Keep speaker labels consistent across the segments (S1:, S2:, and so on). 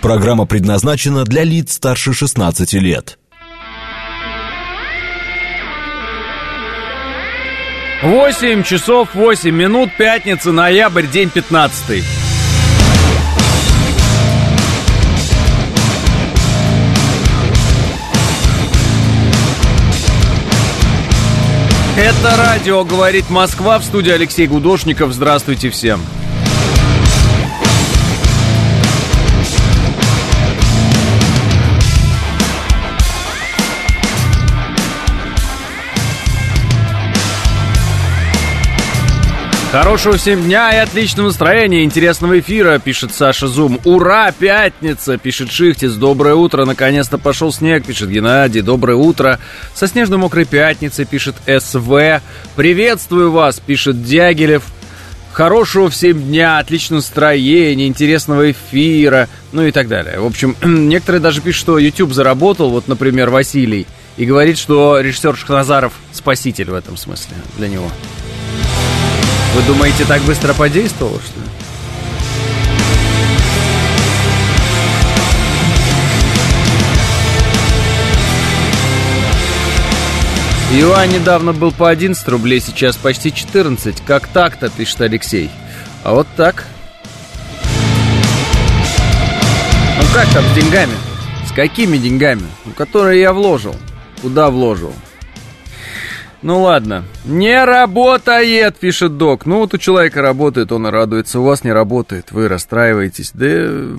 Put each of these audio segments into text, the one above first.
S1: Программа предназначена для лиц старше 16 лет.
S2: 8 часов 8 минут, пятница, ноябрь, день 15. Это радио «Говорит Москва», в студии Алексей Гудошников. Здравствуйте всем. Хорошего всем дня и отличного настроения, интересного эфира, пишет Саша Зум. Ура, пятница, пишет Шихтис. Доброе утро, наконец-то пошел снег, пишет Геннадий. Доброе утро. Со снежно-мокрой пятницей, пишет СВ. Приветствую вас, пишет Дягилев. Хорошего всем дня, отличного настроения, интересного эфира, ну и так далее. В общем, некоторые даже пишут, что YouTube заработал, вот, например, Василий, и говорит, что режиссер Шахназаров спаситель в этом смысле для него. Вы думаете, так быстро подействовало, что ли? Юань недавно был по 11 рублей, сейчас почти 14. Как так-то, пишет Алексей. А вот так. Ну как там с деньгами? С какими деньгами? Ну, которые я вложил. Куда вложил? Ну ладно. Не работает, пишет Док. Ну вот у человека работает, он и радуется. У вас не работает, вы расстраиваетесь. Да...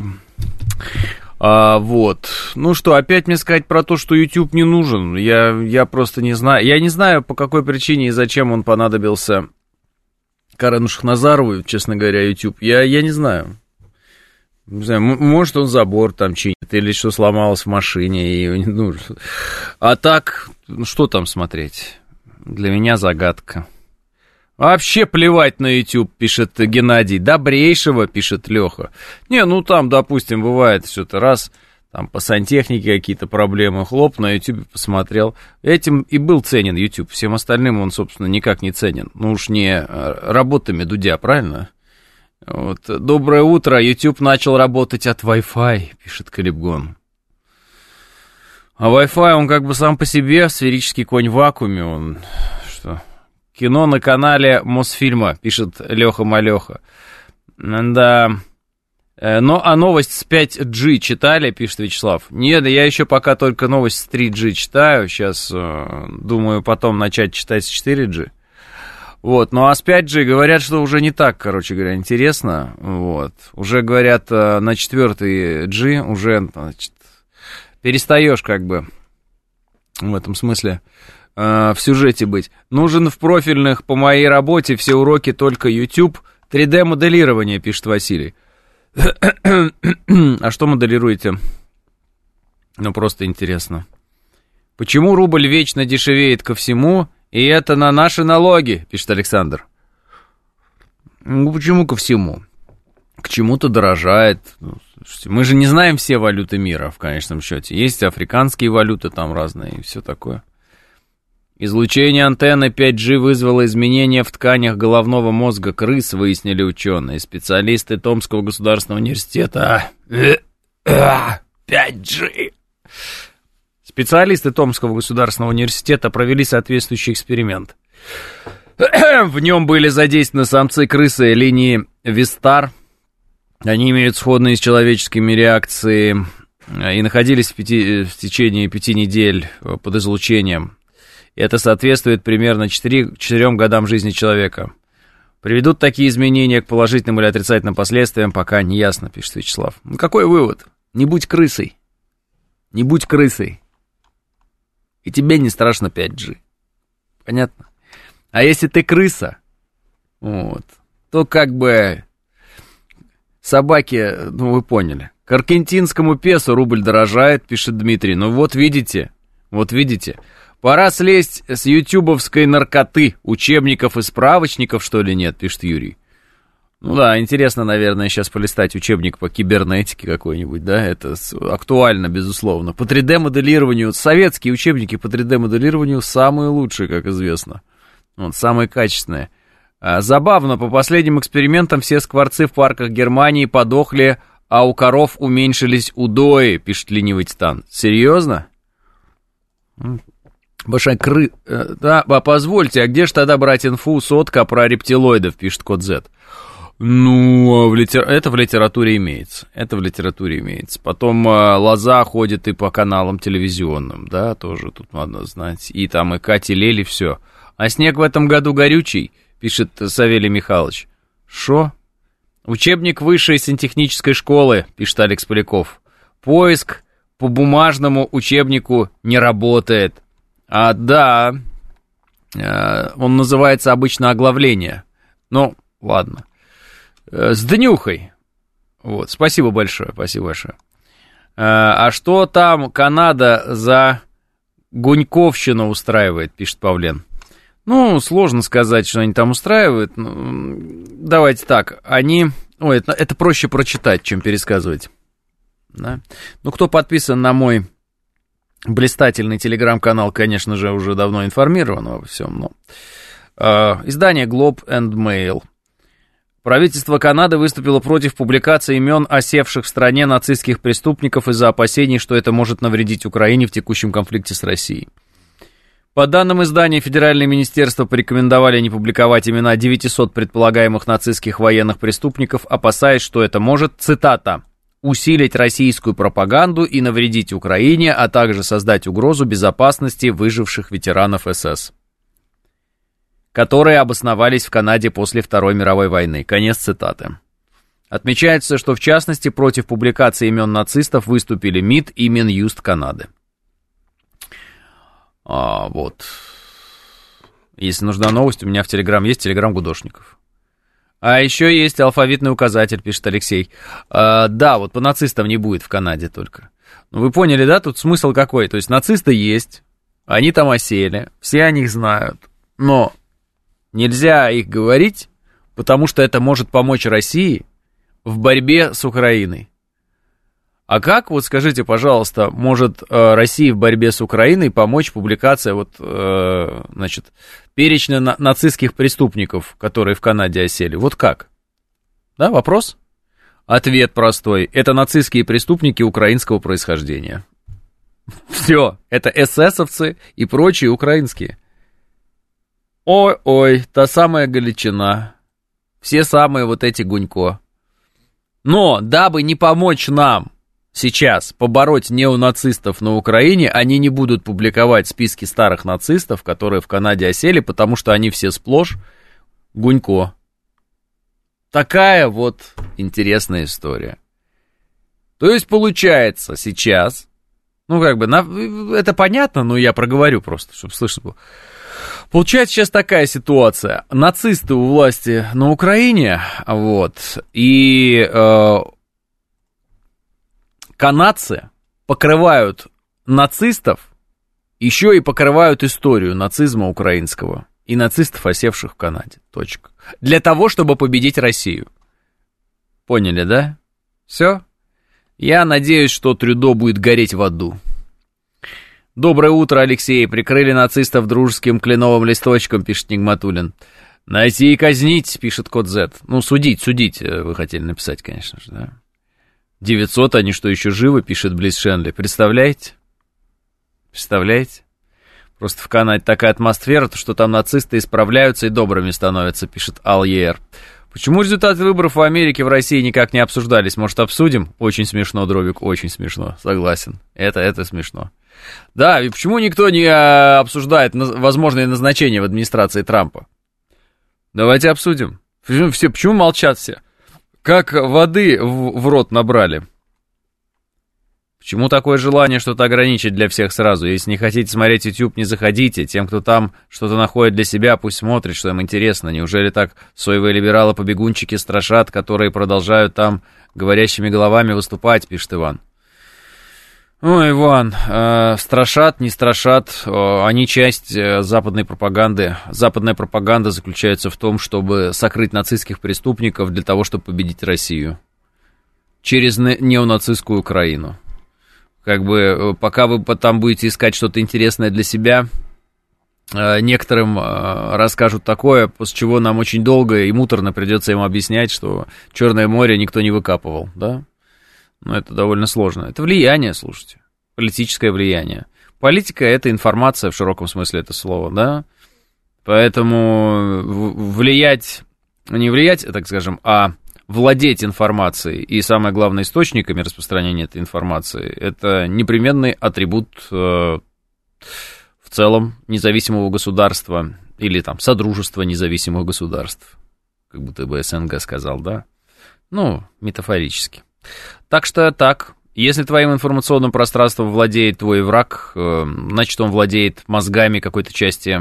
S2: вот. Ну что, опять мне сказать про то, что YouTube не нужен. Я просто не знаю. Я не знаю, по какой причине и зачем он понадобился Карену Шахназарову, честно говоря, YouTube. Я не знаю. Не знаю, может, он забор там чинит, или что сломалось в машине, и не нужен. А так, ну что там смотреть? Для меня загадка. Вообще плевать на YouTube, пишет Геннадий. Добрейшего, пишет Леха. Не, ну там, допустим, бывает что-то раз, там по сантехнике какие-то проблемы, хлоп, на YouTube посмотрел. Этим и был ценен YouTube. Всем остальным он, собственно, никак не ценен. Ну уж не работами Дудя, правильно? Вот. Доброе утро. YouTube начал работать от Wi-Fi, пишет Калибгон. А Wi-Fi, он как бы сам по себе, сферический конь в вакууме, он что... Кино на канале Мосфильма, пишет Леха-малеха. Да. Ну, а новость с 5G читали, пишет Вячеслав. Нет, я еще пока только новость с 3G читаю. Сейчас, думаю, потом начать читать с 4G. Вот, ну а с 5G говорят, что уже не так, короче говоря, интересно. Вот. Уже говорят, на 4G уже, значит, перестаешь как бы в этом смысле в сюжете быть. Нужен в профильных по моей работе все уроки только YouTube. 3D-моделирование, пишет Василий. А что моделируете? Ну, просто интересно. Почему рубль вечно дешевеет ко всему, и это на наши налоги, пишет Александр. Ну, почему ко всему? К чему-то дорожает. Мы же не знаем все валюты мира, в конечном счете. Есть африканские валюты там разные и все такое. Излучение антенны 5G вызвало изменения в тканях головного мозга крыс, выяснили ученые. Специалисты Томского государственного университета. 5G. Специалисты Томского государственного университета провели соответствующий эксперимент. В нем были задействованы самцы крысы линии Вистар. Они имеют сходные с человеческими реакции и находились в течение 5 недель под излучением. Это соответствует примерно 4 годам жизни человека. Приведут такие изменения к положительным или отрицательным последствиям, пока не ясно, пишет Вячеслав. Ну, какой вывод? Не будь крысой. Не будь крысой. И тебе не страшно 5G. Понятно? А если ты крыса, вот, то как бы собаки, ну вы поняли. К аргентинскому песо рубль дорожает, пишет Дмитрий. Ну вот видите. Пора слезть с ютубовской наркоты, учебников и справочников, что ли, нет, пишет Юрий. Ну да, интересно, наверное, сейчас полистать учебник по кибернетике какой-нибудь, да, это актуально, безусловно. По 3D-моделированию, советские учебники по 3D-моделированию самые лучшие, как известно, вот, самые качественные. Забавно, по последним экспериментам все скворцы в парках Германии подохли а у коров уменьшились удои, пишет ленивый Титан. Серьезно? Большая Да, позвольте, а где же тогда брать инфу сотка про рептилоидов, пишет Код Z. Ну, это в литературе имеется. Потом Лоза ходит и по каналам телевизионным, да, тоже тут надо знать. И там и Катя Лели, все. А снег в этом году горючий, пишет Савелий Михайлович. Шо? Учебник высшей сантехнической школы, пишет Алекс Поляков. Поиск по бумажному учебнику не работает. Да, он называется обычно оглавление. Ну, ладно. С днюхой. Вот, спасибо большое. А что там Канада за гуньковщину устраивает, пишет Павлен. Ну, сложно сказать, что они там устраивают. Давайте так, это проще прочитать, чем пересказывать. Да? Ну, кто подписан на мой блистательный телеграм-канал, конечно же, уже давно информирован обо всем. Издание Globe and Mail. Правительство Канады выступило против публикации имен осевших в стране нацистских преступников из-за опасений, что это может навредить Украине в текущем конфликте с Россией. По данным издания, федеральные министерства порекомендовали не публиковать имена 900 предполагаемых нацистских военных преступников, опасаясь, что это может, цитата, «усилить российскую пропаганду и навредить Украине, а также создать угрозу безопасности выживших ветеранов СС, которые обосновались в Канаде после Второй мировой войны». Конец цитаты. Отмечается, что в частности против публикации имен нацистов выступили МИД и Минюст Канады. Вот. Если нужна новость, у меня в Телеграм есть Телеграм Гудошников. А еще есть алфавитный указатель, пишет Алексей. Да, вот по нацистам не будет в Канаде только. Ну, вы поняли, да, тут смысл какой? То есть нацисты есть, они там осели, все о них знают, но нельзя их говорить, потому что это может помочь России в борьбе с Украиной. А как, вот скажите, пожалуйста, может России в борьбе с Украиной помочь публикация перечня нацистских преступников, которые в Канаде осели? Вот как? Да, вопрос? Ответ простой. Это нацистские преступники украинского происхождения. Все, это эсэсовцы и прочие украинские. Ой-ой, та самая Галичина. Все самые вот эти Гунько. Но, дабы не помочь нам сейчас побороть неонацистов на Украине, они не будут публиковать списки старых нацистов, которые в Канаде осели, потому что они все сплошь Гунько. Такая вот интересная история. То есть получается сейчас, это понятно, но я проговорю просто, чтобы слышно было. Получается сейчас такая ситуация. Нацисты у власти на Украине, и канадцы покрывают нацистов, еще и покрывают историю нацизма украинского и нацистов, осевших в Канаде. Точка. Для того, чтобы победить Россию. Поняли, да? Все? Я надеюсь, что Трюдо будет гореть в аду. Доброе утро, Алексей. Прикрыли нацистов дружеским кленовым листочком, пишет Нигматуллин. Найти и казнить, пишет Код Z. Ну, судить, вы хотели написать, конечно же, да? 900, они что, еще живы, пишет Близ Шенли. Представляете? Просто в Канаде такая атмосфера, что там нацисты исправляются и добрыми становятся, пишет Аль-Ер. Почему результаты выборов в Америке, в России никак не обсуждались? Может, обсудим? Очень смешно, Дробик, очень смешно, согласен. Это смешно. Да, и почему никто не обсуждает возможные назначения в администрации Трампа? Давайте обсудим. Почему молчат все? Как воды в рот набрали. Почему такое желание что-то ограничить для всех сразу? Если не хотите смотреть YouTube, не заходите. Тем, кто там что-то находит для себя, пусть смотрит, что им интересно. Неужели так соевые либералы-побегунчики страшат, которые продолжают там говорящими головами выступать, пишет Иван. Ой, Иван, страшат, не страшат, они часть западной пропаганды. Западная пропаганда заключается в том, чтобы сокрыть нацистских преступников для того, чтобы победить Россию. Через неонацистскую Украину. Пока вы там будете искать что-то интересное для себя, некоторым расскажут такое, после чего нам очень долго и муторно придется им объяснять, что Черное море никто не выкапывал, да? Ну, это довольно сложно. Это влияние, слушайте. Политическое влияние. Политика — это информация в широком смысле этого слова, да? Поэтому влиять, не влиять, так скажем, а владеть информацией и, самое главное, источниками распространения этой информации — это непременный атрибут в целом независимого государства или там содружества независимых государств, как будто бы СНГ сказал, да? Ну, метафорически. Так что так, если твоим информационным пространством владеет твой враг, значит, он владеет мозгами какой-то части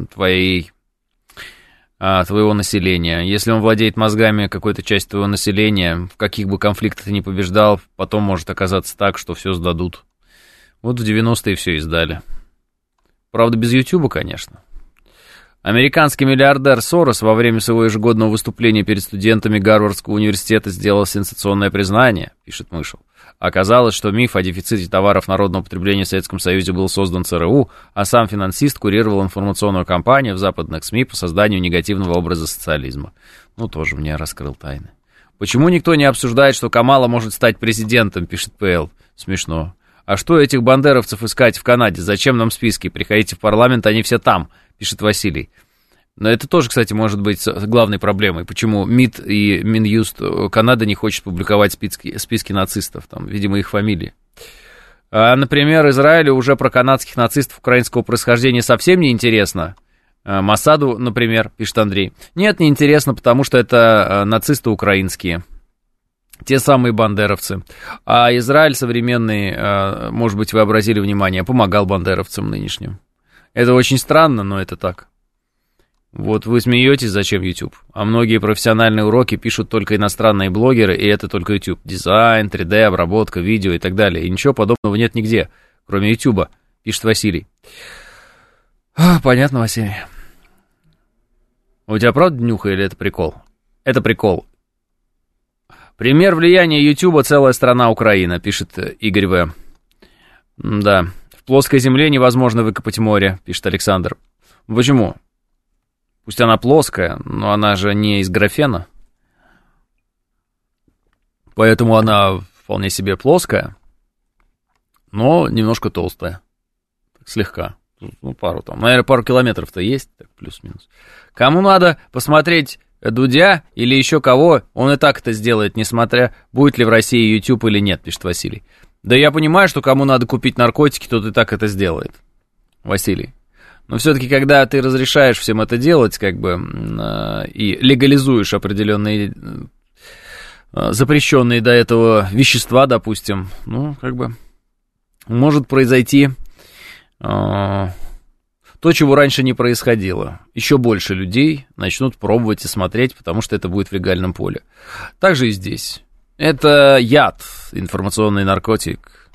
S2: твоего населения. Если он владеет мозгами какой-то части твоего населения, в каких бы конфликтах ты ни побеждал, потом может оказаться так, что все сдадут. Вот в 90-е все издали. Правда, без Ютуба, конечно. Американский миллиардер Сорос во время своего ежегодного выступления перед студентами Гарвардского университета сделал сенсационное признание, пишет Мышел. Оказалось, что миф о дефиците товаров народного потребления в Советском Союзе был создан ЦРУ, а сам финансист курировал информационную кампанию в западных СМИ по созданию негативного образа социализма. Ну, тоже мне раскрыл тайны. Почему никто не обсуждает, что Камала может стать президентом, пишет ПЛ. Смешно. А что этих бандеровцев искать в Канаде? Зачем нам списки? Приходите в парламент, они все там, пишет Василий. Но это тоже, кстати, может быть главной проблемой. Почему МИД и Минюст Канады не хочет публиковать списки нацистов, там, видимо, их фамилии. А, например, Израилю уже про канадских нацистов украинского происхождения совсем не интересно. Моссаду, например, пишет Андрей. Нет, не интересно, потому что это нацисты украинские. Те самые бандеровцы. А Израиль современный, может быть, вы обратили внимание, помогал бандеровцам нынешним. Это очень странно, но это так. Вот вы смеетесь, зачем YouTube? А многие профессиональные уроки пишут только иностранные блогеры, и это только YouTube. Дизайн, 3D, обработка, видео и так далее. И ничего подобного нет нигде, кроме YouTube, пишет Василий. Понятно, Василий. У тебя правда днюха или это прикол? Это прикол. Пример влияния YouTube — целая страна Украина, пишет Игорь В. Да, в плоской земле невозможно выкопать море, пишет Александр. Почему? Пусть она плоская, но она же не из графена. Поэтому она вполне себе плоская, но немножко толстая. Так, слегка. Ну, наверное, пару километров-то есть, так, плюс-минус. Кому надо посмотреть Дудя или еще кого, он и так это сделает, несмотря, будет ли в России YouTube или нет, пишет Василий. Да я понимаю, что кому надо купить наркотики, тот и так это сделает, Василий. Но все-таки, когда ты разрешаешь всем это делать, как бы, и легализуешь определенные запрещенные до этого вещества, допустим, ну, как бы, может произойти то, чего раньше не происходило. Еще больше людей начнут пробовать и смотреть, потому что это будет в легальном поле. Так же и здесь. Это яд, информационный наркотик.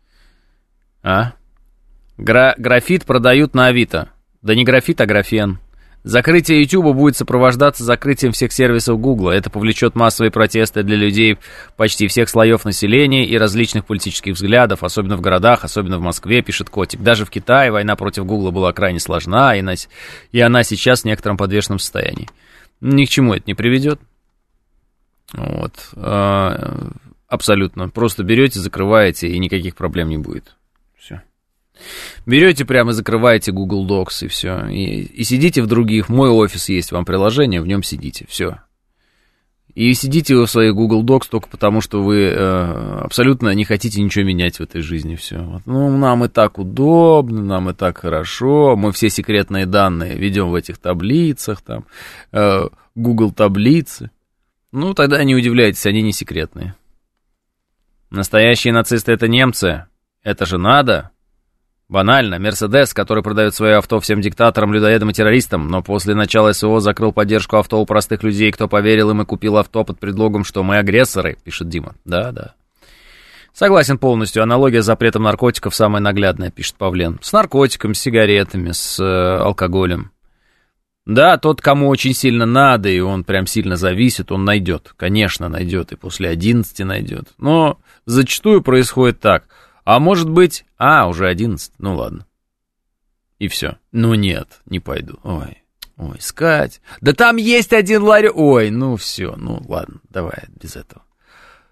S2: Графит продают на Авито. Да не графит, а графен. Закрытие YouTube будет сопровождаться закрытием всех сервисов Google. Это повлечет массовые протесты для людей почти всех слоев населения и различных политических взглядов, особенно в городах, особенно в Москве, пишет Котик. Даже в Китае война против Google была крайне сложна, и она сейчас в некотором подвешенном состоянии. Ни к чему это не приведет. Вот. Абсолютно. Просто берете, закрываете, и никаких проблем не будет. Все. Берете прямо, закрываете Google Docs и все. И сидите в других. Мой офис есть, вам приложение, в нем сидите. Все. И сидите вы в своих Google Docs только потому, что вы абсолютно не хотите ничего менять в этой жизни. Все. Вот. Ну, нам и так удобно, нам и так хорошо. Мы все секретные данные ведем в этих таблицах, там, Google таблицы. Ну, тогда не удивляйтесь, они не секретные. Настоящие нацисты — это немцы. Это же надо. Банально, Мерседес, который продает свое авто всем диктаторам, людоедам и террористам, но после начала СВО закрыл поддержку авто у простых людей, кто поверил им и купил авто под предлогом, что мы агрессоры, пишет Дима. Да. Согласен полностью, аналогия с запретом наркотиков самая наглядная, пишет Павлен. С наркотиками, с сигаретами, с алкоголем. Да, тот, кому очень сильно надо, и он прям сильно зависит, он найдет, конечно, найдет, и после 11 найдет. Но зачастую происходит так. А может быть... уже 11, ну ладно. И все. Ну нет, не пойду. Ой, искать. Да там есть один ларек. Ой, ну все, ну ладно, давай без этого.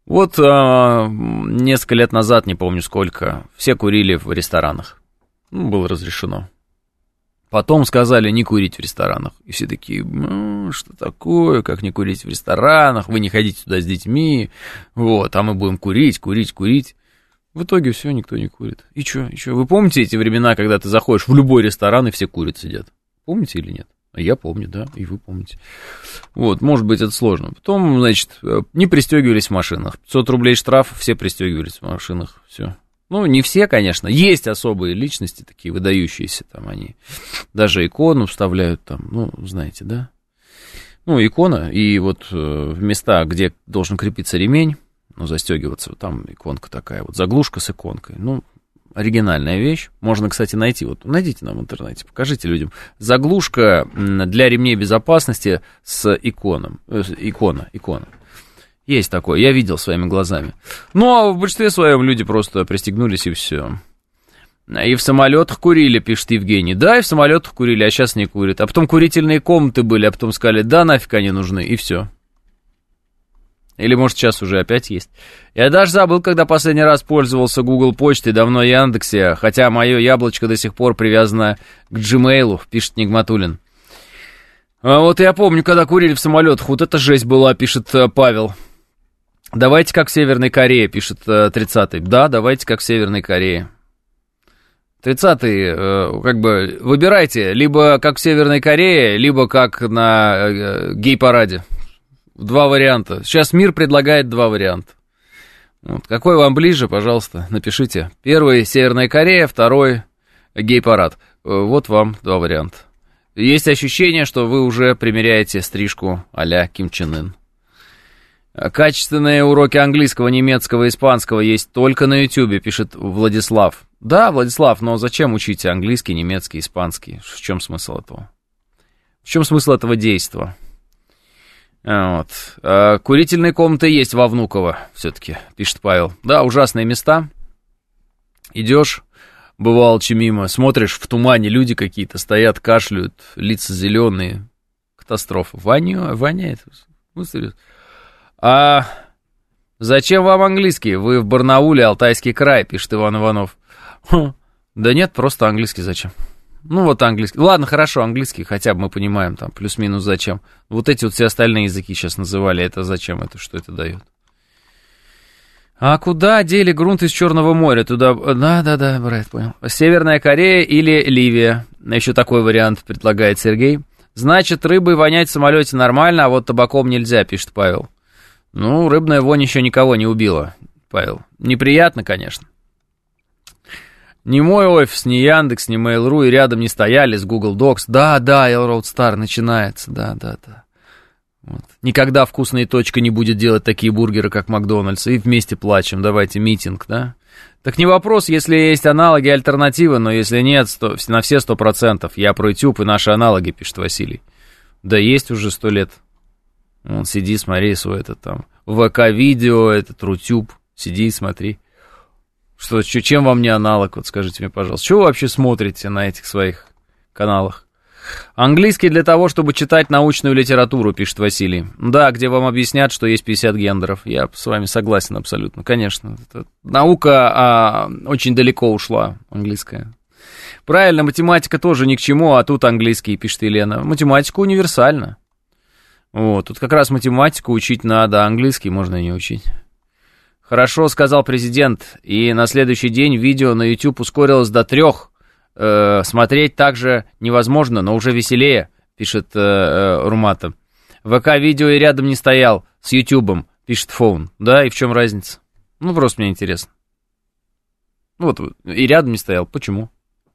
S2: Вот несколько лет назад, не помню сколько, все курили в ресторанах. Ну, было разрешено. Потом сказали не курить в ресторанах. И все такие, что такое, как не курить в ресторанах, вы не ходите туда с детьми, вот, а мы будем курить. В итоге все, никто не курит. И что? Вы помните эти времена, когда ты заходишь в любой ресторан и все курят, сидят? Помните или нет? Я помню, да, и вы помните. Вот, может быть, это сложно. Потом, значит, не пристегивались в машинах. 500 рублей штраф, все пристегивались в машинах, все. Ну, не все, конечно. Есть особые личности, такие выдающиеся, там они даже икону вставляют там, ну, знаете, да? Ну, икона, и вот в места, где должен крепиться ремень, ну, застегиваться, вот там иконка такая, вот заглушка с иконкой, ну, оригинальная вещь. Можно, кстати, найти. Вот найдите нам в интернете, покажите людям. Заглушка для ремней безопасности с иконом. Икона. Есть такое, я видел своими глазами. Ну, а в большинстве своем люди просто пристегнулись и все. И в самолетах курили, пишет Евгений. Да, и в самолетах курили, а сейчас не курят. А потом курительные комнаты были, а потом сказали, да, нафиг они нужны, и все. Или, может, сейчас уже опять есть. Я даже забыл, когда последний раз пользовался Google почтой, давно Яндексе, хотя мое яблочко до сих пор привязано к Gmail, пишет Нигматуллин. А вот я помню, когда курили в самолетах, вот это жесть была, пишет Павел. Давайте как в Северной Корее, пишет 30-й. Да, давайте как в Северной Корее. 30-й, как бы, выбирайте, либо как в Северной Корее, либо как на гей-параде. Два варианта. Сейчас мир предлагает два варианта. Вот. Какой вам ближе, пожалуйста, напишите. Первый — Северная Корея, второй — гей-парад. Вот вам два варианта. Есть ощущение, что вы уже примеряете стрижку а-ля Ким Чен Ын. Качественные уроки английского, немецкого, испанского есть только на Ютьюбе, пишет Владислав. Да, Владислав, но зачем учить английский, немецкий, испанский? В чем смысл этого? В чем смысл этого действа? Вот. Курительные комнаты есть во Внуково, все-таки, пишет Павел. Да, ужасные места. Идешь, бывалчи мимо, смотришь, в тумане люди какие-то стоят, кашляют, лица зеленые. Катастрофа. Воняет. Ну, серьезно. А зачем вам английский? Вы в Барнауле, Алтайский край, пишет Иван Иванов. Да нет, просто английский зачем? Ну, вот английский. Ладно, хорошо, английский хотя бы мы понимаем, там, плюс-минус зачем. Вот эти вот все остальные языки сейчас называли, это зачем, это что это дает? А куда дели грунт из Черного моря? Туда... Да, брат, понял. Северная Корея или Ливия? Еще такой вариант предлагает Сергей. Значит, рыбой вонять в самолете нормально, а вот табаком нельзя, пишет Павел. Ну, рыбная вонь еще никого не убила, Павел. Неприятно, конечно. Ни мой офис, ни Яндекс, ни Mail.ru и рядом не стояли с Google Docs. Да, Railroad Star начинается, да. Вот. Никогда вкусная точка не будет делать такие бургеры, как Макдональдс, и вместе плачем, давайте митинг, да? Так не вопрос, если есть аналоги, альтернативы, но если нет, то на все 100%. Я про YouTube и наши аналоги, пишет Василий. Да есть уже 100 лет. Вон, сиди, смотри свой этот там ВК-видео, этот Рутюб, сиди и смотри. Что, чем вам не аналог, вот скажите мне, пожалуйста. Что вы вообще смотрите на этих своих каналах? Английский для того, чтобы читать научную литературу, пишет Василий. Да, где вам объяснят, что есть 50 гендеров. Я с вами согласен абсолютно, конечно. Наука очень далеко ушла, английская. Правильно, математика тоже ни к чему, а тут английский, пишет Елена. Математика универсальна. Вот, тут как раз математику учить надо, а английский можно и не учить. Хорошо, сказал президент, и на следующий день видео на YouTube ускорилось до 3. Смотреть также невозможно, но уже веселее, пишет Румата. ВК-видео и рядом не стоял с YouTube'ом, пишет Фоун. Да, и в чем разница? Ну, просто мне интересно. Вот, и рядом не стоял. Почему?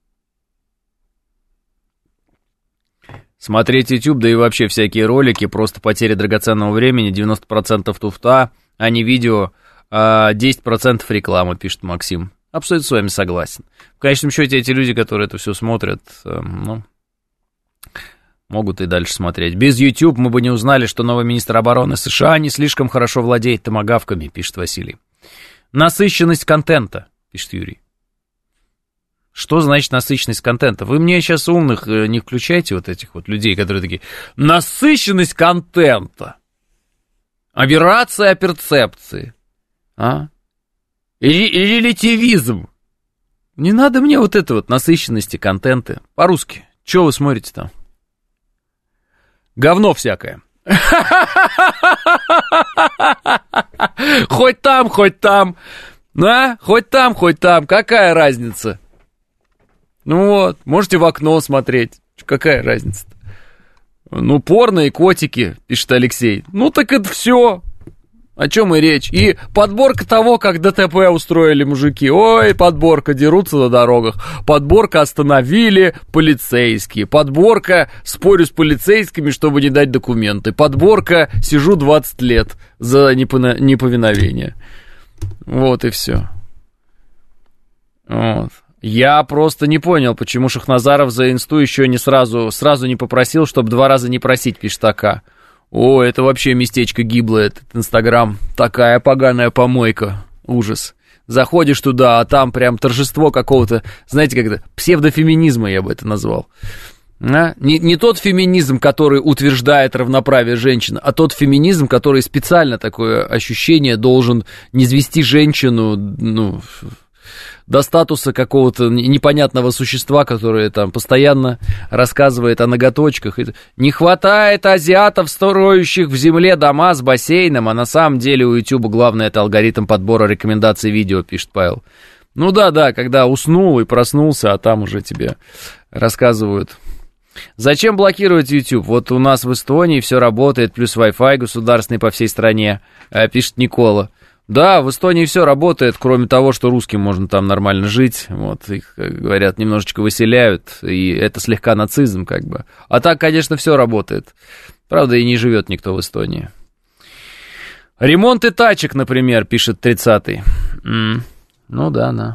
S2: Смотреть YouTube, да и вообще всякие ролики, просто потеря драгоценного времени, 90% туфта, а не видео, 10% рекламы, пишет Максим. Абсолютно с вами согласен. В конечном счете, эти люди, которые это все смотрят, ну, могут и дальше смотреть. Без YouTube мы бы не узнали, что новый министр обороны США не слишком хорошо владеет томагавками, пишет Василий. Насыщенность контента, пишет Юрий. Что значит насыщенность контента? Вы мне сейчас умных не включайте, вот этих вот людей, которые такие: насыщенность контента, операция перцепции. А? Релятивизм. Не надо мне вот это вот насыщенности контента. По-русски. Че вы смотрите там? Говно всякое. Хоть там, хоть там. А? Хоть там. Какая разница? Ну вот, можете в окно смотреть. Какая разница-то? Ну, порно и котики, пишет Алексей. Ну, так это все. О чем и речь. И подборка того, как ДТП устроили мужики. Ой, подборка, дерутся на дорогах. Подборка, остановили полицейские. Подборка, спорю с полицейскими, чтобы не дать документы. Подборка, сижу 20 лет за неповиновение. Вот и все. Вот. Я просто не понял, почему Шахназаров за инсту еще не сразу не попросил, чтобы 2 раза не просить, пишет АК. О, это вообще местечко гиблое, этот Инстаграм. Такая поганая помойка. Ужас. Заходишь туда, а там прям торжество какого-то, знаете, как-то псевдофеминизма я бы это назвал. А? Не тот феминизм, который утверждает равноправие женщин, а тот феминизм, который специально такое ощущение должен низвести женщину, ну, до статуса какого-то непонятного существа, которое там постоянно рассказывает о ноготочках. Не хватает азиатов, строящих в земле дома с бассейном, а на самом деле у YouTube главное это алгоритм подбора рекомендаций видео, пишет Павел. Ну да, когда уснул и проснулся, а там уже тебе рассказывают. Зачем блокировать YouTube? Вот у нас в Эстонии все работает, плюс Wi-Fi государственный по всей стране, пишет Никола. Да, в Эстонии все работает, кроме того, что русским можно там нормально жить. Вот, их, как говорят, немножечко выселяют, и это слегка нацизм, как бы. А так, конечно, все работает. Правда, и не живет никто в Эстонии. Ремонты тачек, например, пишет 30-й. Ну да.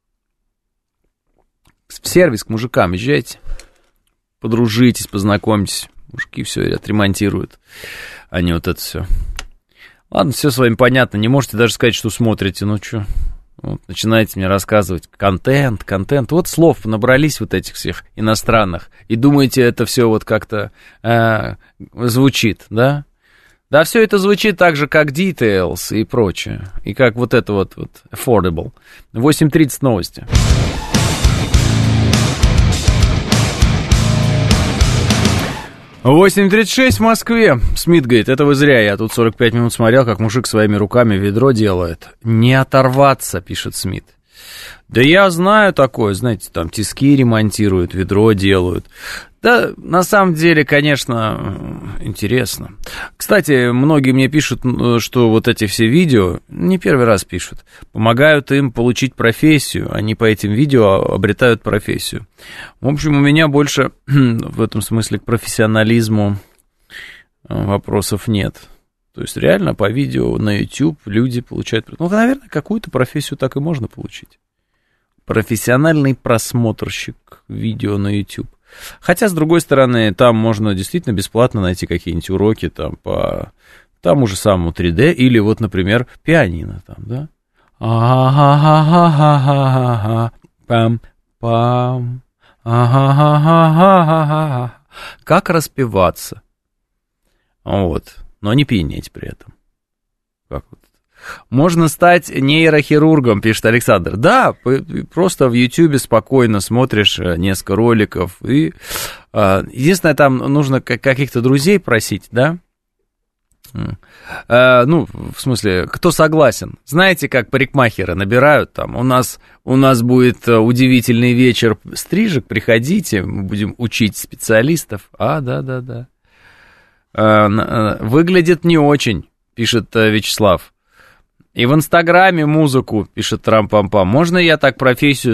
S2: В сервис к мужикам езжайте. Подружитесь, познакомьтесь. Мужики все отремонтируют, а не вот это все. Ладно, все с вами понятно, не можете даже сказать, что смотрите, ну что, вот, начинаете мне рассказывать, контент, вот слов набрались вот этих всех иностранных, и думаете, это все вот как-то звучит, да? Да, все это звучит так же, как details и прочее, и как вот это вот affordable. 8:30 новости. 8:36 в Москве. Смит говорит, это вы зря, я тут 45 минут смотрел, как мужик своими руками ведро делает. Не оторваться, пишет Смит. Да я знаю такое, знаете, там тиски ремонтируют, ведро делают. Да, на самом деле, конечно, интересно. Кстати, многие мне пишут, что вот эти все видео, не первый раз пишут, помогают им получить профессию, они по этим видео обретают профессию. В общем, у меня больше в этом смысле к профессионализму вопросов нет. То есть реально по видео на YouTube люди получают, ну, наверное, какую-то профессию так и можно получить. Профессиональный просмотрщик видео на YouTube. Хотя, с другой стороны, там можно действительно бесплатно найти какие-нибудь уроки там по тому же самому 3D или вот, например, пианино там, да? Пам-пам. Как распеваться? Вот. Но не пьянеть при этом. Как вот? Можно стать нейрохирургом, пишет Александр. Да, просто в Ютьюбе спокойно смотришь несколько роликов. И, единственное, там нужно каких-то друзей просить, да? Ну, в смысле, кто согласен? Знаете, как парикмахеры набирают там? У нас будет удивительный вечер стрижек, приходите, мы будем учить специалистов. Да. Выглядит не очень, пишет Вячеслав. И в Инстаграме музыку, пишет Трам-пам-пам. Можно я так профессию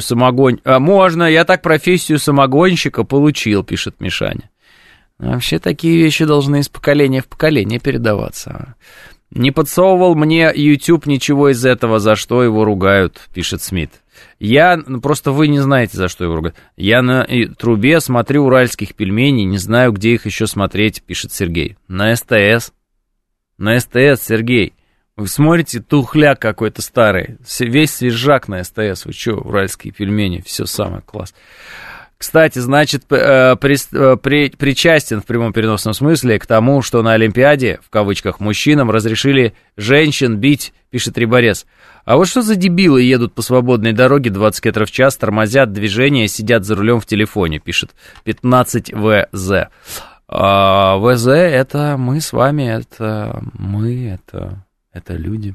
S2: самогонщика получил, пишет Мишаня. Вообще такие вещи должны из поколения в поколение передаваться. Не подсовывал мне YouTube ничего из этого, за что его ругают, пишет Смит. Просто вы не знаете, за что его ругают. Я на трубе смотрю уральских пельменей, не знаю, где их еще смотреть, пишет Сергей. На СТС. На СТС, Сергей. Вы смотрите, тухляк какой-то старый, весь свежак на СТС. Вы что, уральские пельмени, все самое класс. Кстати, значит, причастен в прямом переносном смысле к тому, что на Олимпиаде, в кавычках, мужчинам разрешили женщин бить, пишет Риборез. А вот что за дебилы едут по свободной дороге 20 км в час, тормозят движение, сидят за рулем в телефоне, пишет 15ВЗ. ВЗ — это мы с вами, это мы, это люди.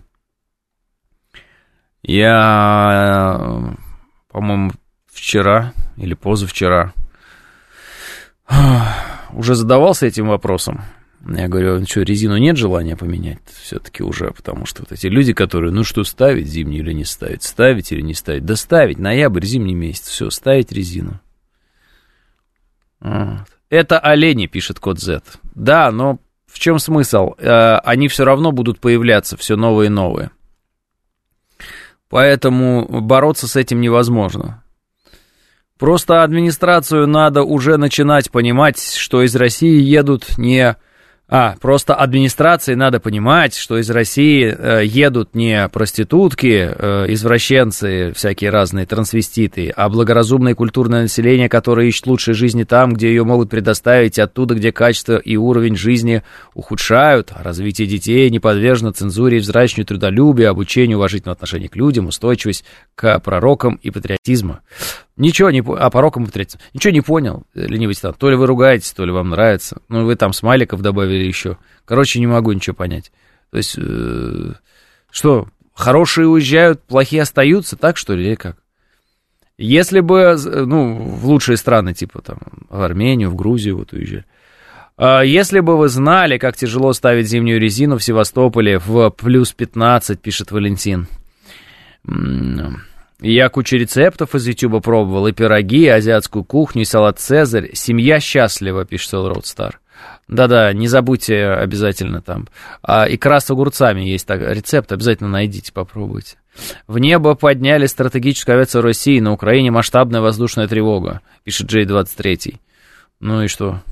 S2: Я, по-моему, вчера или позавчера уже задавался этим вопросом. Я говорю, что, резину нет желания поменять все-таки уже, потому что вот эти люди, которые, ну что, ставить зимнюю или не ставить, ставить или не ставить, да ставить, ноябрь, зимний месяц, все, ставить резину. Вот. Это олени, пишет код Z. Да, но в чем смысл? Они все равно будут появляться, все новые и новые. Поэтому бороться с этим невозможно. Просто администрацию надо уже начинать понимать, что из России едут не... Просто администрации надо понимать, что из России едут не проститутки, извращенцы, всякие разные трансвеститы, а благоразумное культурное население, которое ищет лучшей жизни там, где ее могут предоставить, оттуда, где качество и уровень жизни ухудшают, а развитие детей не подвержено цензуре и взращиванию трудолюбия, обучению уважительного отношения к людям, устойчивость к пророкам и патриотизму. Ничего не понял, пороком повторяется. Ничего не понял, ленивый титан. То ли вы ругаетесь, то ли вам нравится. Ну, вы там смайликов добавили еще. Короче, не могу ничего понять. То есть, что, хорошие уезжают, плохие остаются, так что ли, или как? Если бы, ну, в лучшие страны, типа там, в Армению, в Грузию вот уезжали. Если бы вы знали, как тяжело ставить зимнюю резину в Севастополе в плюс 15, пишет Валентин. Я кучу рецептов из Ютуба пробовал, и пироги, и азиатскую кухню, и салат «Цезарь». Семья счастлива, пишет Road Star. Да-да, не забудьте обязательно там. Икра с огурцами есть рецепт, обязательно найдите, попробуйте. В небо подняли стратегическую авиацию России, на Украине масштабная воздушная тревога, пишет J23. Ну и что?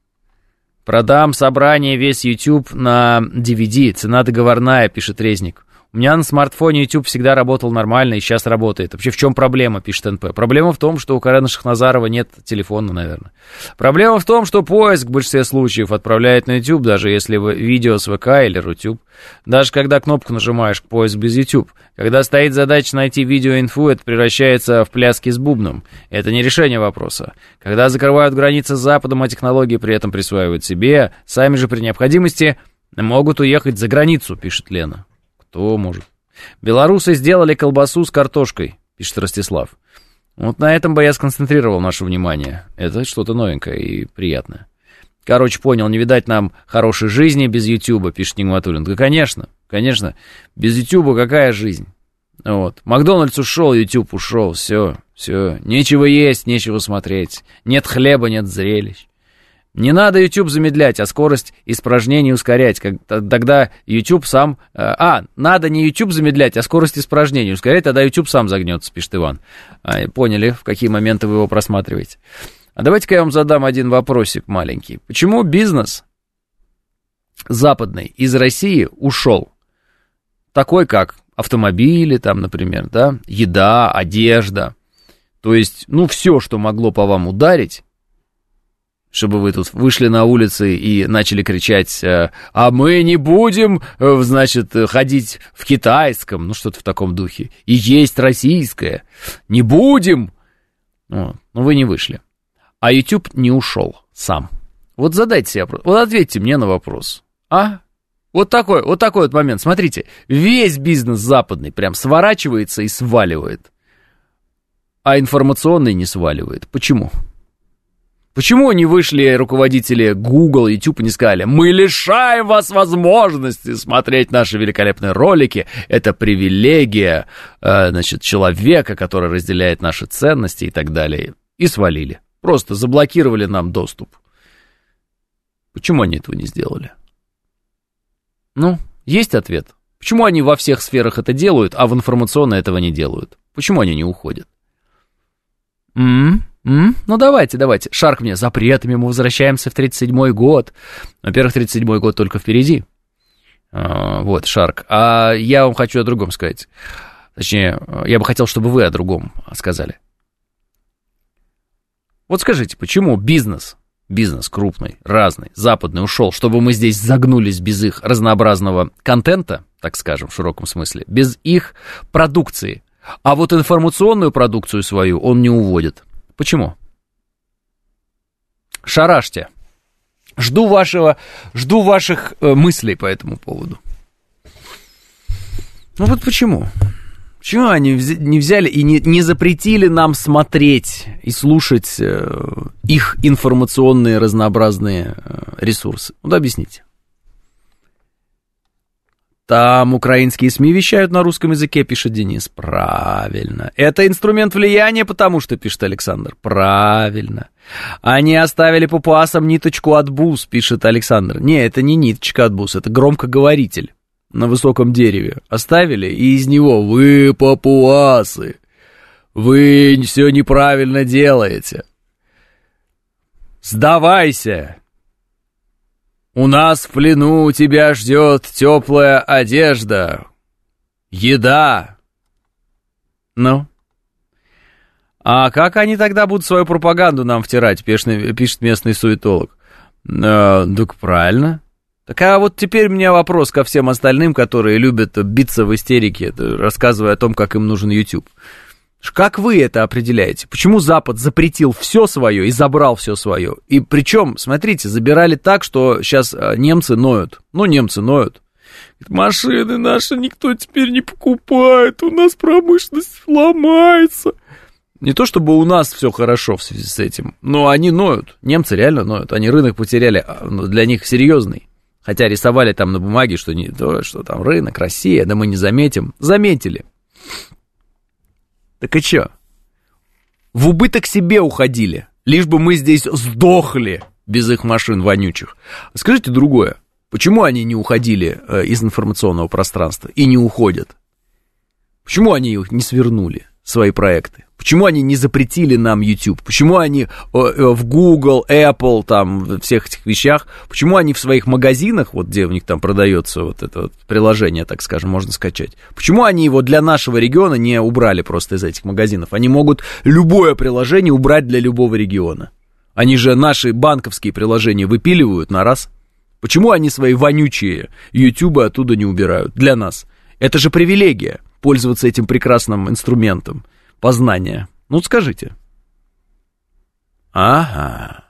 S2: Продам собрание весь YouTube на DVD, цена договорная, пишет Резник. У меня на смартфоне YouTube всегда работал нормально и сейчас работает. Вообще в чем проблема, пишет НП? Проблема в том, что у Карена Шахназарова нет телефона, наверное. Проблема в том, что поиск в большинстве случаев отправляет на YouTube, даже если видео с ВК или Рутюб. Даже когда кнопку нажимаешь «Поиск без YouTube». Когда стоит задача найти видеоинфу, это превращается в пляски с бубном. Это не решение вопроса. Когда закрывают границы с Западом, а технологии при этом присваивают себе, сами же при необходимости могут уехать за границу, пишет Лена. Кто может? Белорусы сделали колбасу с картошкой, пишет Ростислав. Вот на этом бы я сконцентрировал наше внимание. Это что-то новенькое и приятное. Короче, понял, не видать нам хорошей жизни без Ютуба, пишет Нигматуллин. Да, конечно, без Ютуба какая жизнь? Вот. Макдональдс ушел, Ютуб ушел, все. Нечего есть, нечего смотреть. Нет хлеба, нет зрелищ. Не надо YouTube замедлять, а скорость испражнений ускорять. Тогда YouTube сам... надо не YouTube замедлять, а скорость испражнений ускорять, тогда YouTube сам загнется, пишет Иван. Поняли, в какие моменты вы его просматриваете. А давайте-ка я вам задам один вопросик маленький. Почему бизнес западный из России ушел? Такой, как автомобили, там, например, да, еда, одежда. То есть, все, что могло по вам ударить, чтобы вы тут вышли на улицы и начали кричать, а мы не будем, значит, ходить в китайском, что-то в таком духе, и есть российское, не будем. Но вы не вышли. А YouTube не ушел сам. Вот задайте себе вопрос, вот ответьте мне на вопрос. Вот такой вот момент, смотрите, весь бизнес западный прям сворачивается и сваливает, а информационный не сваливает. Почему? Почему не вышли руководители Google, YouTube и не сказали, мы лишаем вас возможности смотреть наши великолепные ролики, это привилегия, человека, который разделяет наши ценности и так далее, и свалили. Просто заблокировали нам доступ. Почему они этого не сделали? Есть ответ. Почему они во всех сферах это делают, а в информационной этого не делают? Почему они не уходят? Давайте. Шарк мне запретами, мы возвращаемся в 37-й год. Во-первых, 37-й год только впереди. Вот, Шарк. А я вам хочу о другом сказать. Точнее, я бы хотел, чтобы вы о другом сказали. Вот скажите, почему бизнес крупный, разный, западный ушел, чтобы мы здесь загнулись без их разнообразного контента, так скажем, в широком смысле, без их продукции, а вот информационную продукцию свою он не уводит. Почему? Шарашьте. Жду ваших мыслей по этому поводу. Ну вот почему? Почему они не взяли и не запретили нам смотреть и слушать их информационные разнообразные ресурсы? Вот объясните. Там украинские СМИ вещают на русском языке, пишет Денис. Правильно. Это инструмент влияния, потому что, пишет Александр. Правильно. Они оставили папуасам ниточку от бус, пишет Александр. Не, это не ниточка от бус, это громкоговоритель на высоком дереве. Оставили, и из него: вы папуасы, вы все неправильно делаете. Сдавайся. У нас в плену тебя ждет теплая одежда, еда. Ну? А как они тогда будут свою пропаганду нам втирать, пишет местный суетолог? Так правильно. Так а вот теперь у меня вопрос ко всем остальным, которые любят биться в истерике, рассказывая о том, как им нужен YouTube. Как вы это определяете? Почему Запад запретил все свое и забрал все свое? И причем, смотрите, забирали так, что сейчас немцы ноют. Ну, немцы ноют. Машины наши никто теперь не покупает, у нас промышленность ломается. Не то чтобы у нас все хорошо в связи с этим, но они ноют. Немцы реально ноют. Они рынок потеряли, для них серьезный. Хотя рисовали там на бумаге, что, что там рынок, Россия, да мы не заметим. Заметили. Так и чё? В убыток себе уходили, лишь бы мы здесь сдохли без их машин вонючих. Скажите другое. Почему они не уходили из информационного пространства и не уходят? Почему они их не свернули, свои проекты? Почему они не запретили нам YouTube? Почему они в Google, Apple, там, всех этих вещах, почему они в своих магазинах, вот где у них там продается вот это вот приложение, так скажем, можно скачать, почему они его для нашего региона не убрали просто из этих магазинов? Они могут любое приложение убрать для любого региона. Они же наши банковские приложения выпиливают на раз. Почему они свои вонючие YouTube оттуда не убирают для нас? Это же привилегия, пользоваться этим прекрасным инструментом познания. Ну, скажите. Ага.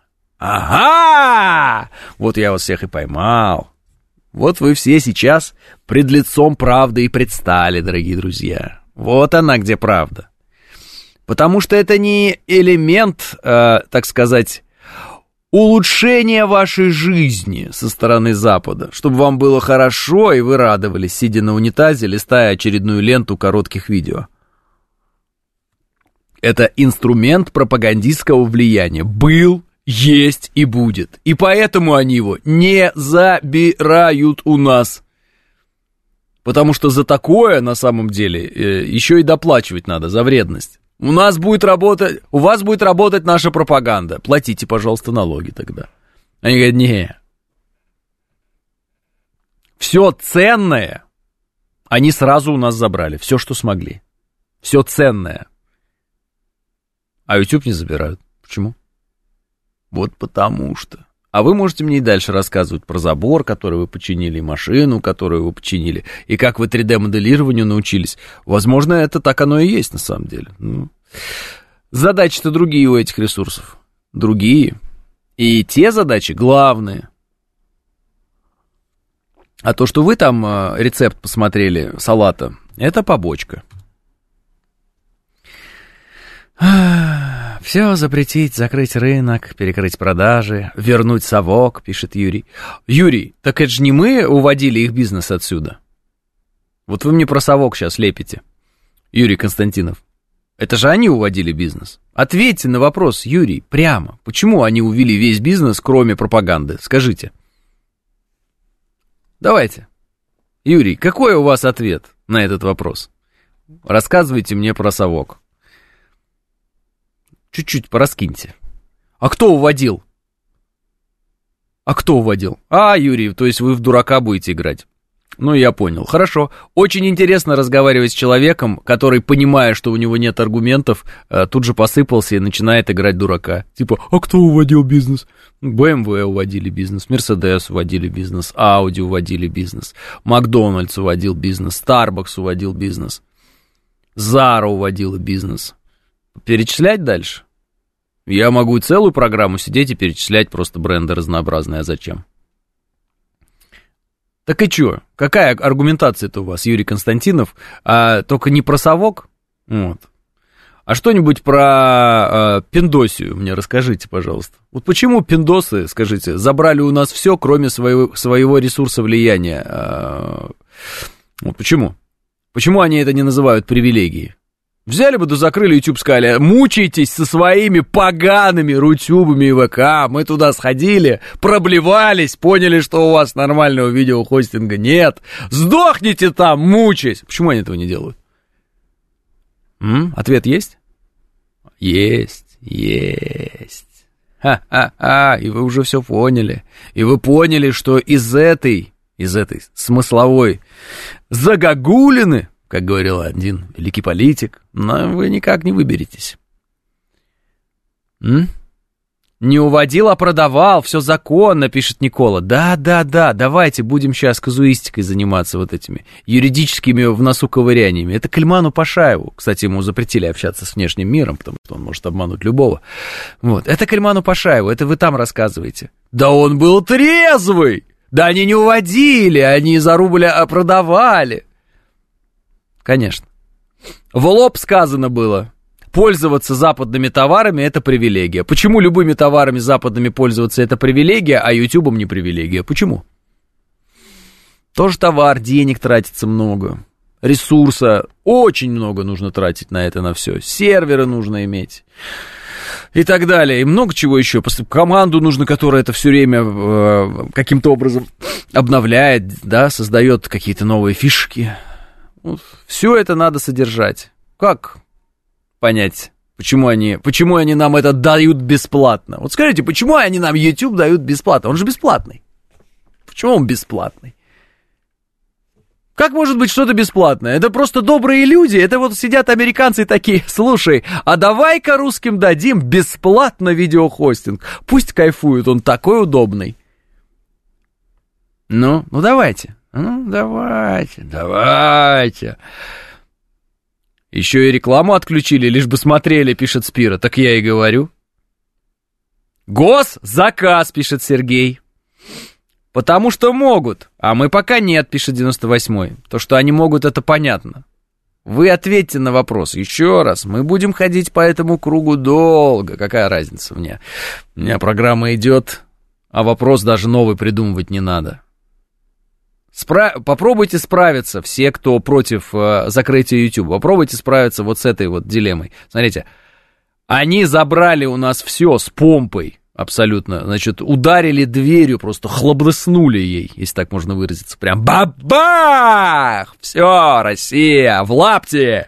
S2: Вот я вас всех и поймал. Вот вы все сейчас пред лицом правды и предстали, дорогие друзья. Вот она где правда. Потому что это не элемент, так сказать, улучшения вашей жизни со стороны Запада, чтобы вам было хорошо и вы радовались, сидя на унитазе, листая очередную ленту коротких видео. Это инструмент пропагандистского влияния. Был, есть и будет. И поэтому они его не забирают у нас. Потому что за такое, на самом деле, еще и доплачивать надо, за вредность. У вас будет работать наша пропаганда. Платите, пожалуйста, налоги тогда. Они говорят, не. Все ценное они сразу у нас забрали. Все, что смогли. Все ценное. А YouTube не забирают. Почему? Вот потому что. А вы можете мне и дальше рассказывать про забор, который вы починили, и машину, которую вы починили, и как вы 3D-моделированию научились. Возможно, это так оно и есть на самом деле. Задачи-то другие у этих ресурсов. Другие. И те задачи главные. А то, что вы там рецепт посмотрели салата, это побочка. Все запретить, закрыть рынок, перекрыть продажи, вернуть совок, пишет Юрий. Юрий, так это же не мы уводили их бизнес отсюда. Вот вы мне про совок сейчас лепите, Юрий Константинов. Это же они уводили бизнес. Ответьте на вопрос, Юрий, прямо. Почему они увели весь бизнес, кроме пропаганды? Скажите. Давайте. Юрий, какой у вас ответ на этот вопрос? Рассказывайте мне про совок. Чуть-чуть пораскиньте. А кто уводил? Юрий, то есть вы в дурака будете играть. Ну, я понял. Хорошо. Очень интересно разговаривать с человеком, который, понимая, что у него нет аргументов, тут же посыпался и начинает играть дурака. Типа, а кто уводил бизнес? BMW уводили бизнес, Mercedes уводили бизнес, Audi уводили бизнес, Макдональдс уводил бизнес, Starbucks уводил бизнес, Zara уводила бизнес. Перечислять дальше? Я могу целую программу сидеть и перечислять просто бренды разнообразные. А зачем? Так и чё? Какая аргументация-то у вас, Юрий Константинов? Только не про совок? Вот. А что-нибудь про пиндосию мне расскажите, пожалуйста. Вот почему пиндосы, скажите, забрали у нас все, кроме своего ресурса влияния? Вот почему? Почему они это не называют привилегией? Взяли бы да закрыли YouTube, сказали, мучаетесь со своими погаными рутюбами и ВК, мы туда сходили, проблевались, поняли, что у вас нормального видеохостинга нет, сдохните там, мучаясь. Почему они этого не делают? Ответ есть? Есть. Ха-ха-ха, и вы уже все поняли. И вы поняли, что из этой смысловой загогулины, как говорил один великий политик, но вы никак не выберетесь. Не уводил, а продавал, все законно, пишет Никола. Да, давайте будем сейчас казуистикой заниматься вот этими юридическими в носу ковыряниями. Это Кальману Пашаеву. Кстати, ему запретили общаться с внешним миром, потому что он может обмануть любого. Вот, это Кальману Пашаеву, это вы там рассказываете. Да он был трезвый! Да они не уводили, они за рубль продавали. Конечно. В лоб сказано было. Пользоваться западными товарами – это привилегия. Почему любыми товарами западными пользоваться – это привилегия, а Ютубом не привилегия? Почему? Тоже товар, денег тратится много, ресурса очень много нужно тратить на это, на все. Серверы нужно иметь и так далее. И много чего еще. Команду нужно, которая это все время каким-то образом обновляет, да, создает какие-то новые фишки. Вот. Все это надо содержать. Как понять, почему они нам это дают бесплатно? Вот скажите, почему они нам YouTube дают бесплатно? Он же бесплатный. Почему он бесплатный? Как может быть что-то бесплатное? Это просто добрые люди. Это вот сидят американцы такие, слушай, а давай-ка русским дадим бесплатно видеохостинг. Пусть кайфуют, он такой удобный. Ну давайте. Давайте. Еще и рекламу отключили, лишь бы смотрели, пишет Спира. Так я и говорю. Госзаказ, пишет Сергей. Потому что могут, а мы пока нет, пишет 98-й. То, что они могут, это понятно. Вы ответьте на вопрос еще раз. Мы будем ходить по этому кругу долго. Какая разница мне? У меня программа идет, а вопрос даже новый придумывать не надо. Попробуйте справиться, все, кто против закрытия YouTube, попробуйте справиться вот с этой вот дилеммой. Смотрите, они забрали у нас все с помпой абсолютно, значит, ударили дверью, просто хлобрыснули ей, если так можно выразиться, прям бабах! Все, Россия, в лапте,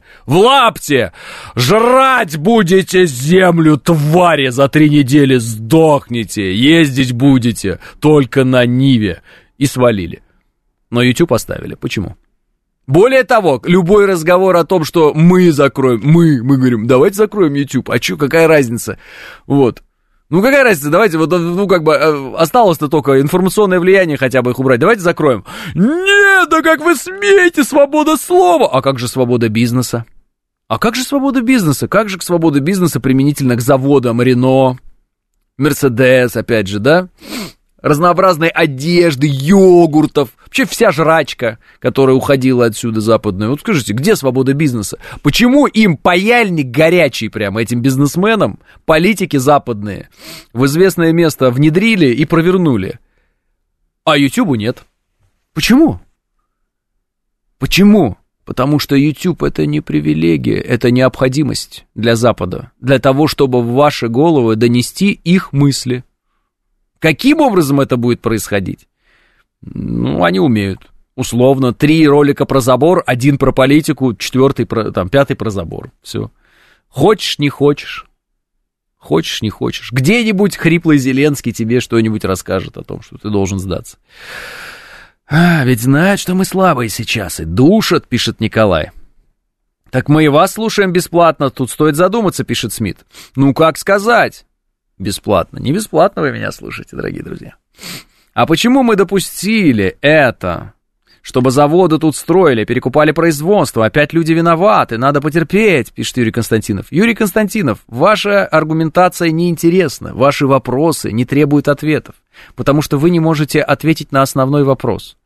S2: жрать будете землю, твари, за 3 недели сдохнете, ездить будете только на Ниве, и свалили. Но YouTube оставили. Почему? Более того, любой разговор о том, что мы закроем, мы говорим, давайте закроем YouTube, а что, какая разница? Вот. Ну, какая разница, давайте, вот, ну, как бы, осталось-то только информационное влияние хотя бы их убрать, давайте закроем. Нет, да как вы смеете, свобода слова! А как же свобода бизнеса? Как же к свободе бизнеса применительно к заводам Рено, Мерседес, опять же, да? Разнообразной одежды, йогуртов, вообще вся жрачка, которая уходила отсюда западная. Вот скажите, где свобода бизнеса? Почему им паяльник горячий прямо, этим бизнесменам, политики западные, в известное место внедрили и провернули, а Ютубу нет? Почему? Потому что YouTube это не привилегия, это необходимость для Запада, для того, чтобы в ваши головы донести их мысли. Каким образом это будет происходить? Ну, они умеют. Условно, 3 ролика про забор, 1 про политику, 4, 5 про забор. Все. Хочешь, не хочешь. Где-нибудь хриплый Зеленский тебе что-нибудь расскажет о том, что ты должен сдаться. Ведь знают, что мы слабые сейчас, и душат, пишет Николай. Так мы и вас слушаем бесплатно, тут стоит задуматься, пишет Смит. Ну, как сказать? Бесплатно. Не бесплатно вы меня слушаете, дорогие друзья. А почему мы допустили это? Чтобы заводы тут строили, перекупали производство, опять люди виноваты, надо потерпеть, пишет Юрий Константинов. Юрий Константинов, ваша аргументация неинтересна, ваши вопросы не требуют ответов, потому что вы не можете ответить на основной вопрос.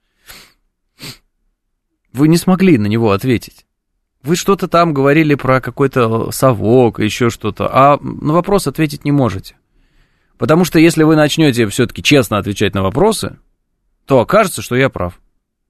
S2: Вы не смогли на него ответить. Вы что-то там говорили про какой-то совок, еще что-то, а на вопрос ответить не можете. Потому что если вы начнете все-таки честно отвечать на вопросы, то окажется, что я прав.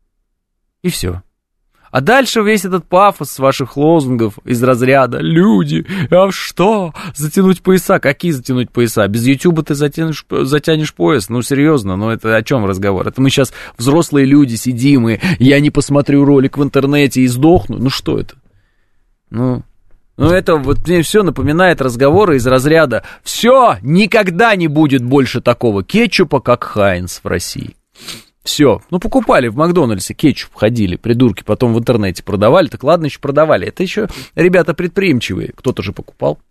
S2: И все. А дальше весь этот пафос ваших лозунгов из разряда «Люди, а что? Затянуть пояса?» Какие затянуть пояса? Без Ютуба ты затянешь пояс? Ну, серьезно, ну это о чем разговор? Это мы сейчас взрослые люди сидим, и я не посмотрю ролик в интернете и сдохну? Ну, что это? Ну, это вот мне все напоминает разговоры из разряда «Все, никогда не будет больше такого кетчупа, как Хайнц в России». Все, ну покупали в Макдональдсе кетчуп, ходили, придурки, потом в интернете продавали, так ладно, еще продавали. Это еще ребята предприимчивые, кто-то же покупал.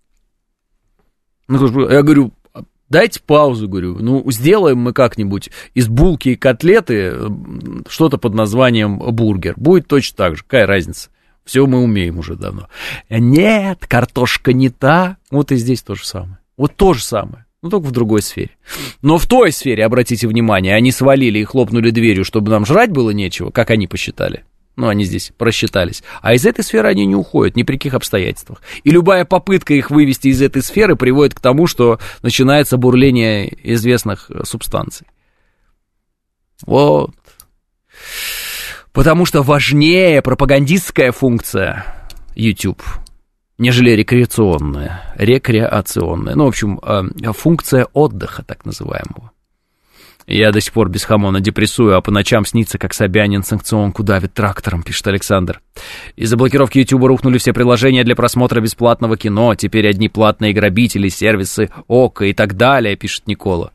S2: Ну, я говорю, дайте паузу, говорю, ну сделаем мы как-нибудь из булки и котлеты что-то под названием бургер. Будет точно так же, какая разница? Все мы умеем уже давно. Нет, картошка не та. Вот и здесь то же самое. Вот то же самое. Ну, только в другой сфере. Но в той сфере, обратите внимание, они свалили и хлопнули дверью, чтобы нам жрать было нечего, как они посчитали. Ну, они здесь просчитались. А из этой сферы они не уходят ни при каких обстоятельствах. И любая попытка их вывести из этой сферы приводит к тому, что начинается бурление известных субстанций. Вот. Потому что важнее пропагандистская функция YouTube, нежели рекреационная. Ну, в общем, функция отдыха, так называемого. Я до сих пор без хамона депрессую, а по ночам снится, как Собянин санкционку давит трактором, пишет Александр. Из-за блокировки YouTube рухнули все приложения для просмотра бесплатного кино. Теперь одни платные грабители, сервисы, ОКО и так далее, пишет Никола.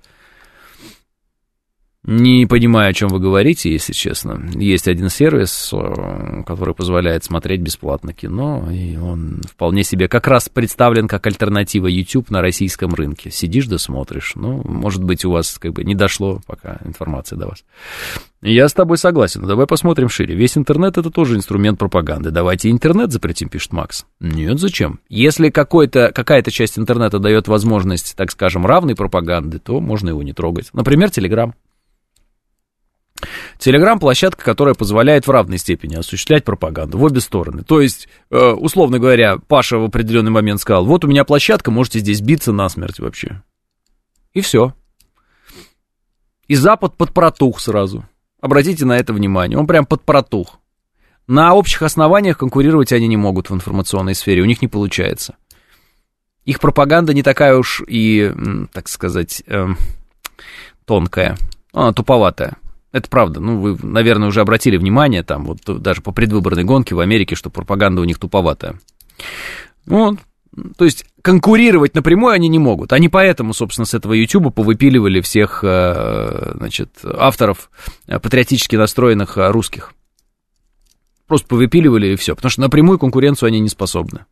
S2: Не понимаю, о чем вы говорите, если честно. Есть один сервис, который позволяет смотреть бесплатно кино, и он вполне себе как раз представлен как альтернатива YouTube на российском рынке. Сидишь да смотришь. Ну, может быть, у вас как бы не дошло пока информация до вас. Я с тобой согласен. Давай посмотрим шире. Весь интернет — это тоже инструмент пропаганды. Давайте интернет запретим, пишет Макс. Нет, зачем? Если какая-то часть интернета дает возможность, так скажем, равной пропаганды, то можно его не трогать. Например, Telegram. Telegram — площадка, которая позволяет в равной степени осуществлять пропаганду в обе стороны. То есть, условно говоря, Паша в определенный момент сказал: вот у меня площадка, можете здесь биться насмерть вообще. И все. И Запад подпротух сразу. Обратите на это внимание. Он прям подпротух. На общих основаниях конкурировать они не могут в информационной сфере. У них не получается. Их пропаганда не такая уж и, так сказать, тонкая. Она туповатая. Это правда. Ну, вы, наверное, уже обратили внимание, там, вот даже по предвыборной гонке в Америке, что пропаганда у них туповатая. Вот. То есть конкурировать напрямую они не могут. Они поэтому, собственно, с этого Ютуба повыпиливали всех, значит, авторов патриотически настроенных русских. Просто повыпиливали и все. Потому что напрямую конкуренцию они не способны.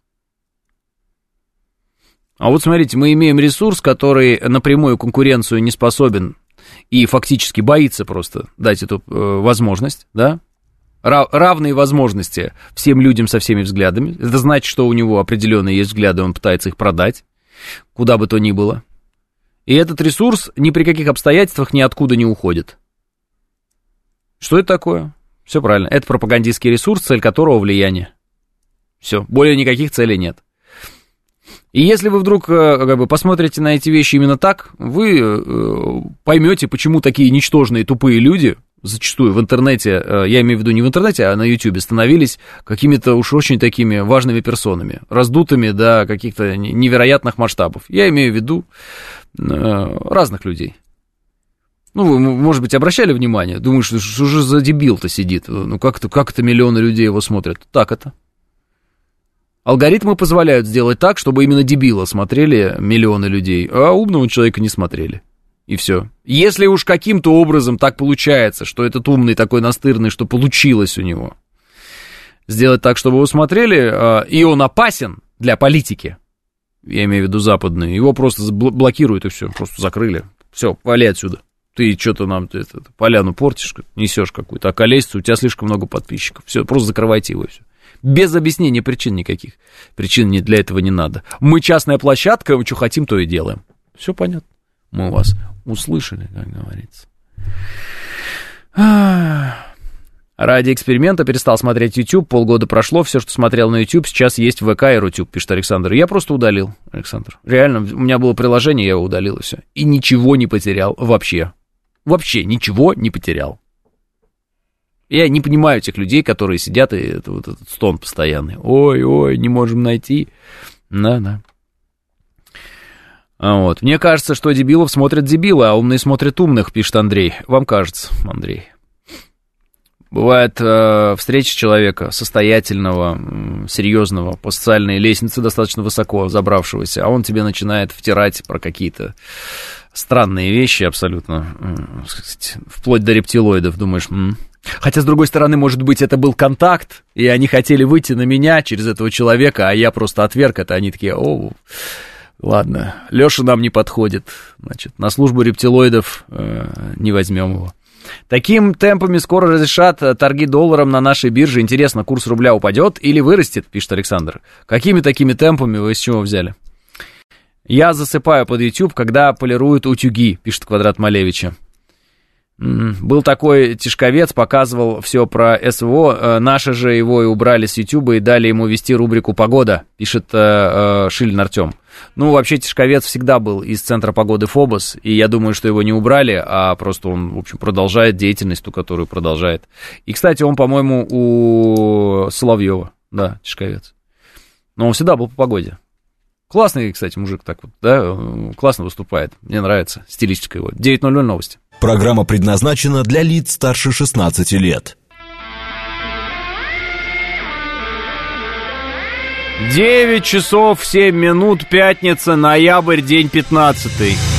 S2: А вот смотрите, мы имеем ресурс, который напрямую конкуренцию не способен и фактически боится просто дать эту возможность, да? Равные возможности всем людям со всеми взглядами. Это значит, что у него определенные есть взгляды, он пытается их продать, куда бы то ни было. И этот ресурс ни при каких обстоятельствах ниоткуда не уходит. Что это такое? Все правильно. Это пропагандистский ресурс, цель которого влияние. Все, более никаких целей нет. И если вы вдруг как бы посмотрите на эти вещи именно так, вы поймете, почему такие ничтожные тупые люди зачастую в интернете, я имею в виду не в интернете, а на Ютубе, становились какими-то уж очень такими важными персонами, раздутыми до каких-то невероятных масштабов. Я имею в виду разных людей. Ну, вы, может быть, обращали внимание, думаешь, что же за дебил-то сидит, ну как это миллионы людей его смотрят? Так это. Алгоритмы позволяют сделать так, чтобы именно дебила смотрели миллионы людей, а умного человека не смотрели. И все. Если уж каким-то образом так получается, что этот умный такой настырный, что получилось у него сделать так, чтобы его смотрели, и он опасен для политики, я имею в виду западные, его просто блокируют и все, просто закрыли. Все, вали отсюда. Ты что-то нам поляну портишь, несешь какую-то околесицу, у тебя слишком много подписчиков. Все, просто закрывайте его, все. Без объяснения причин никаких. Причин для этого не надо. Мы частная площадка, мы что хотим, то и делаем. Все понятно. Мы вас услышали, как говорится. Ради эксперимента перестал смотреть YouTube, полгода прошло, все, что смотрел на YouTube, сейчас есть в ВК и Рутюб, пишет Александр. Я просто удалил, Александр. Реально, у меня было приложение, я его удалил, и все. И ничего не потерял вообще. Вообще ничего не потерял. Я не понимаю тех людей, которые сидят, и это вот этот стон постоянный. Ой, не можем найти. Да. Вот. Мне кажется, что дебилов смотрят дебилы, а умные смотрят умных, пишет Андрей. Вам кажется, Андрей. Бывает встреча человека состоятельного, серьезного, по социальной лестнице достаточно высоко забравшегося, а он тебе начинает втирать про какие-то странные вещи абсолютно, вплоть до рептилоидов, думаешь, Хотя, с другой стороны, может быть, это был контакт, и они хотели выйти на меня через этого человека, а я просто отверг это, они такие, ладно, Леша нам не подходит, значит, на службу рептилоидов не возьмем его. Таким темпами скоро разрешат торги долларом на нашей бирже. Интересно, курс рубля упадет или вырастет, пишет Александр. Какими такими темпами вы с чего взяли? Я засыпаю под YouTube, когда полируют утюги, пишет Квадрат Малевича. Был такой тишковец, показывал все про СВО, наши же его и убрали с YouTube и дали ему вести рубрику «Погода», пишет Шилин Артем. Ну, вообще, тишковец всегда был из центра погоды Фобос, и я думаю, что его не убрали, а просто он, в общем, продолжает деятельность, ту, которую продолжает. И, кстати, он, по-моему, у Соловьева, да, тишковец. Но он всегда был по погоде. Классный, кстати, мужик так вот, да, классно выступает, мне нравится, стилистика его. 9:00 новости.
S1: Программа предназначена для лиц старше 16 лет.
S2: 9 часов 7 минут, пятница, ноябрь, день 15.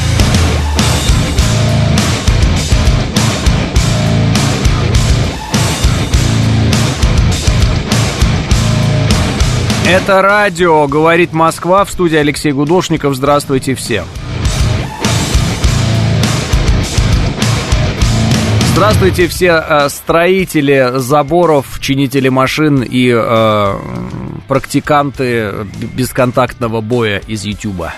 S2: Это радио, говорит Москва, в студии Алексей Гудошников. Здравствуйте всем. Здравствуйте все строители заборов, чинители машин и практиканты бесконтактного боя из Ютуба.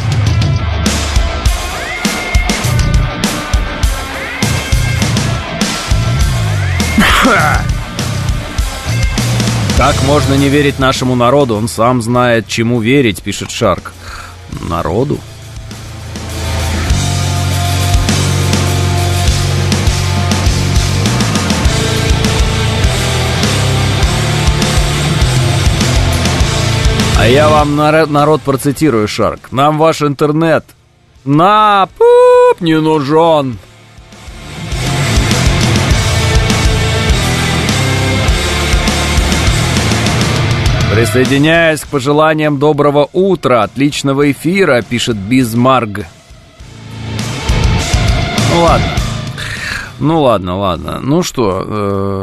S2: Как можно не верить нашему народу? Он сам знает, чему верить, пишет Шарк. Народу? А я вам, народ, процитирую, Шарк. Нам ваш интернет не нужен. Присоединяясь к пожеланиям доброго утра, отличного эфира, пишет Бизмарг. Ну ладно. Ну что,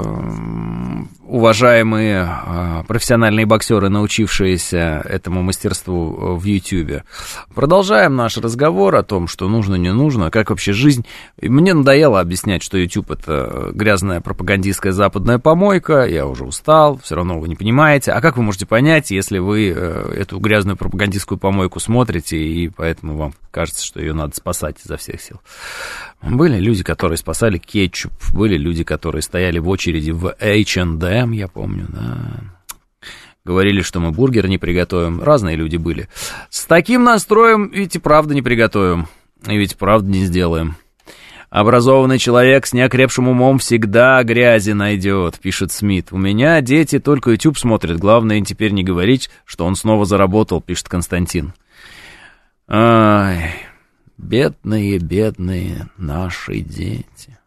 S2: уважаемые профессиональные боксеры, научившиеся этому мастерству в Ютьюбе, продолжаем наш разговор о том, что нужно, не нужно, как вообще жизнь. И мне надоело объяснять, что Ютьюб — это грязная пропагандистская западная помойка, я уже устал, все равно вы не понимаете. А как вы можете понять, если вы эту грязную пропагандистскую помойку смотрите, и поэтому вам кажется, что ее надо спасать изо всех сил? Были люди, которые спасали кетчуп, были люди, которые стояли в очереди в H&M, я помню, да. Говорили, что мы бургер не приготовим. Разные люди были. С таким настроем ведь и правда не приготовим. И ведь правда не сделаем. Образованный человек с неокрепшим умом всегда грязи найдет, пишет Смит. У меня дети только YouTube смотрят. Главное теперь не говорить, что он снова заработал, пишет Константин. Ай, бедные наши дети.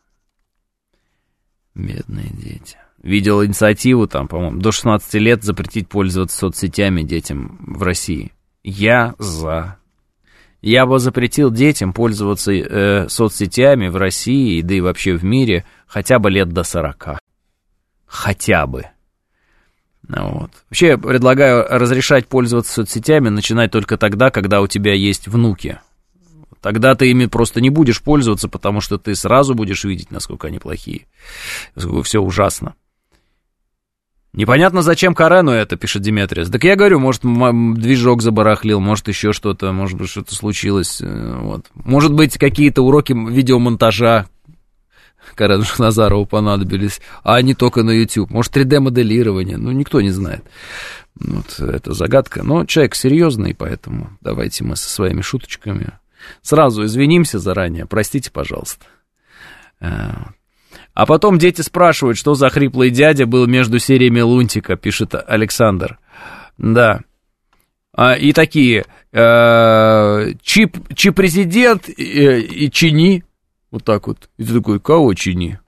S2: Бедные дети. Видел инициативу, там, по-моему, до 16 лет запретить пользоваться соцсетями детям в России. Я за. Я бы запретил детям пользоваться соцсетями в России, да и вообще в мире, хотя бы лет до 40. Хотя бы. Вот. Вообще, я предлагаю разрешать пользоваться соцсетями начинать только тогда, когда у тебя есть внуки. Тогда ты ими просто не будешь пользоваться, потому что ты сразу будешь видеть, насколько они плохие, насколько все ужасно. Непонятно, зачем Карену это, пишет Диметриас. Так я говорю, может, движок забарахлил, может, еще что-то, может быть, что-то случилось. Вот. Может быть, какие-то уроки видеомонтажа Карену Шахназарову понадобились, а не только на YouTube. Может, 3D-моделирование, ну, никто не знает. Вот, это загадка. Но человек серьезный, поэтому давайте мы со своими шуточками сразу извинимся заранее, простите, пожалуйста. А потом дети спрашивают, что за хриплый дядя был между сериями Лунтика, пишет Александр. Да. И такие, Чи-президент и Чини. Вот так вот. И ты такой, кого Чини?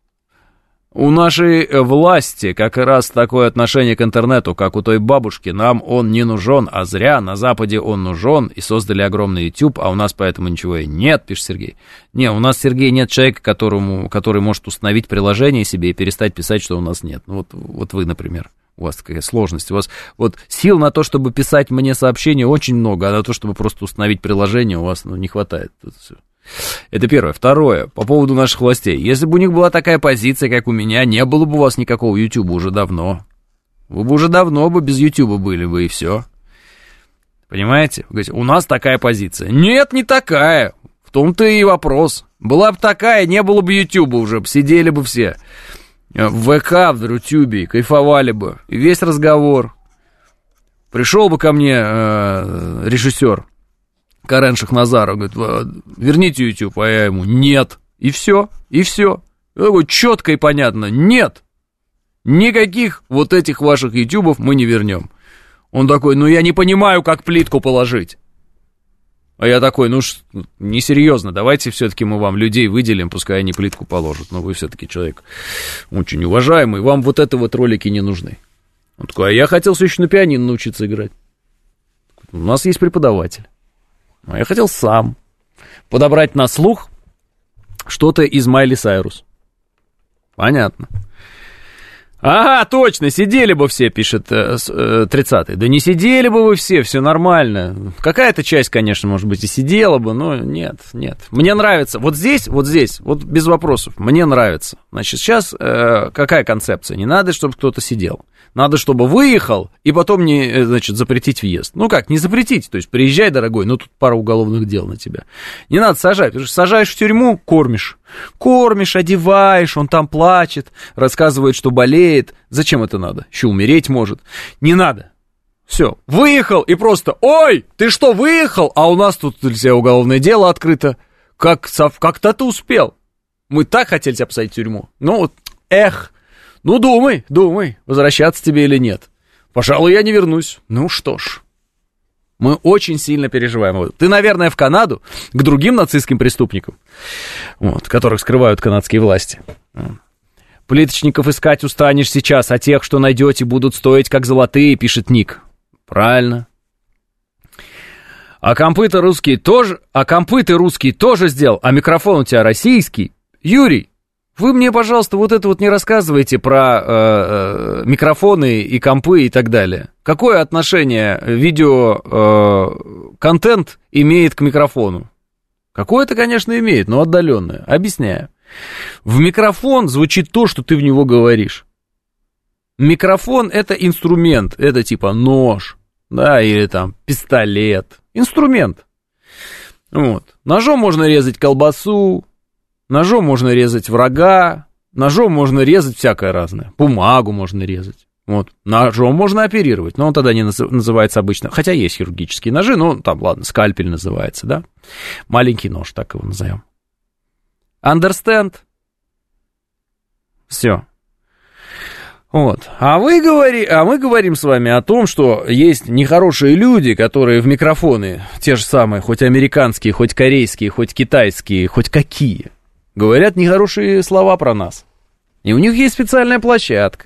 S2: У нашей власти как раз такое отношение к интернету, как у той бабушки. Нам он не нужен, а зря. На Западе он нужен, и создали огромный YouTube, а у нас поэтому ничего и нет, пишет Сергей. Не, у нас, Сергей, нет человека, который может установить приложение себе и перестать писать, что у нас нет. Ну, вот вы, например, у вас какая сложность. У вас вот сил на то, чтобы писать мне сообщения, очень много, а на то, чтобы просто установить приложение, у вас не хватает. Тут все. Это первое. Второе, по поводу наших властей. Если бы у них была такая позиция, как у меня, не было бы у вас никакого Ютуба уже давно. Вы бы уже давно без Ютуба были бы, и все. Понимаете? Вы говорите, у нас такая позиция. Нет, не такая. В том-то и вопрос. Была бы такая, не было бы Ютуба уже, сидели бы все в ВК, в Ютубе, кайфовали бы. И весь разговор. Пришел бы ко мне режиссер Карен Шахназаров, говорит, верните YouTube, а я ему, нет. И все, и все. Четко и понятно, нет. Никаких вот этих ваших ютубов мы не вернем. Он такой, я не понимаю, как плитку положить. А я такой, несерьезно, давайте все-таки мы вам людей выделим, пускай они плитку положат. Но вы все-таки человек очень уважаемый, вам вот это вот ролики не нужны. Он такой, а я хотел все еще на пианино научиться играть. У нас есть преподаватель. А я хотел сам подобрать на слух что-то из Майли Сайрус. Понятно. Ага, точно, сидели бы все, пишет 30-й. Да не сидели бы вы все нормально. Какая-то часть, конечно, может быть, и сидела бы, но нет. Мне нравится. Вот здесь, без вопросов, мне нравится. Значит, сейчас какая концепция? Не надо, чтобы кто-то сидел. Надо, чтобы выехал, и потом не, запретить въезд. Ну как, не запретить, то есть приезжай, дорогой, но тут пара уголовных дел на тебя. Не надо сажать, потому что сажаешь в тюрьму, кормишь, одеваешь, он там плачет, рассказывает, что болеет. Зачем это надо? Еще умереть может. Не надо. Все, выехал, и просто, ой, ты что, выехал? А у нас тут для тебя уголовное дело открыто. Как-то ты успел. Мы так хотели тебя посадить в тюрьму. Думай, возвращаться тебе или нет. Пожалуй, я не вернусь. Ну что ж, мы очень сильно переживаем. Ты, наверное, в Канаду к другим нацистским преступникам, которых скрывают канадские власти. Плиточников искать устанешь сейчас, а тех, что найдете, будут стоить как золотые, пишет Ник. Правильно. А компы-то русские тоже сделал, а микрофон у тебя российский. Юрий, вы мне, пожалуйста, вот это не рассказывайте про микрофоны и компы и так далее. Какое отношение видеоконтент имеет к микрофону? Какое-то, конечно, имеет, но отдаленное. Объясняю. В микрофон звучит то, что ты в него говоришь. Микрофон — это инструмент, это типа нож, да, или там пистолет. Инструмент. Ножом можно резать колбасу, ножом можно резать врага, ножом можно резать всякое разное. Бумагу можно резать. Ножом можно оперировать, но он тогда не называется обычно. Хотя есть хирургические ножи, но там, ладно, скальпель называется, да? Маленький нож, так его назовем. Understand? Все. А мы говорим с вами о том, что есть нехорошие люди, которые в микрофоны, те же самые, хоть американские, хоть корейские, хоть китайские, хоть какие, говорят нехорошие слова про нас. И у них есть специальная площадка.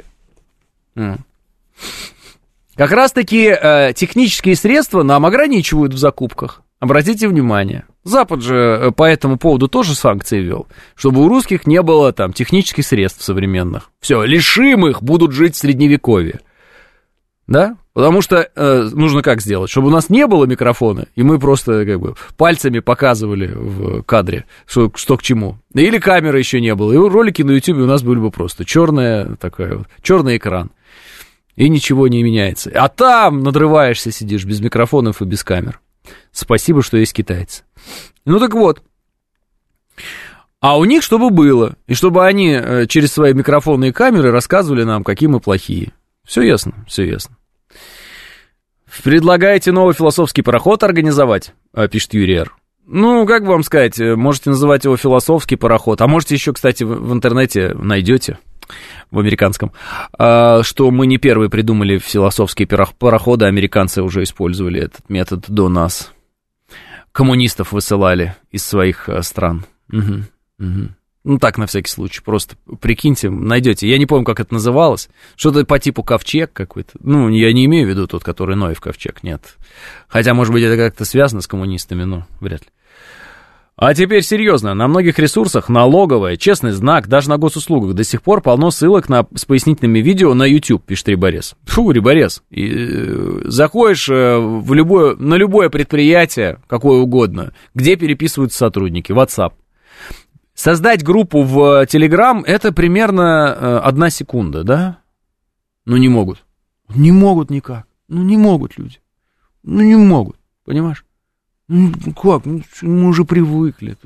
S2: Как раз-таки технические средства нам ограничивают в закупках. обратите внимание, Запад же по этому поводу тоже санкции ввел, чтобы у русских не было там технических средств современных. Все, лишим их, будут жить в Средневековье. Да? Потому что нужно как сделать? Чтобы у нас не было микрофона, и мы просто как бы пальцами показывали в кадре, что к чему. Или камеры еще не было. И ролики на YouTube у нас были бы просто черный экран. И ничего не меняется. А там надрываешься, сидишь без микрофонов и без камер. Спасибо, что есть китайцы. Ну так вот. А у них чтобы было. И чтобы они через свои микрофоны и камеры рассказывали нам, какие мы плохие. Все ясно, все ясно. Предлагаете новый философский пароход организовать, пишет Юрий Р. Ну, как бы вам сказать, можете называть его философский пароход, а можете еще, кстати, в интернете найдете, в американском, что мы не первые придумали философские пароходы, американцы уже использовали этот метод до нас. Коммунистов высылали из своих стран. Ну, так, на всякий случай, просто прикиньте, найдете. Я не помню, как это называлось. Что-то по типу ковчег какой-то. Ну, я не имею в виду тот, который Ноев ковчег, нет. Хотя, может быть, это как-то связано с коммунистами, но вряд ли. А теперь серьезно. На многих ресурсах налоговая, честный знак, даже на госуслугах до сих пор полно ссылок с пояснительными видео на YouTube, пишет Риборез. Фу, Риборез. Заходишь на любое предприятие, какое угодно, где переписываются сотрудники, WhatsApp. Создать группу в Telegram — это примерно 1 секунда, да? Ну, не могут. Не могут никак. Ну, не могут люди. Ну, не могут, понимаешь? Ну, как? Ну, мы уже привыкли.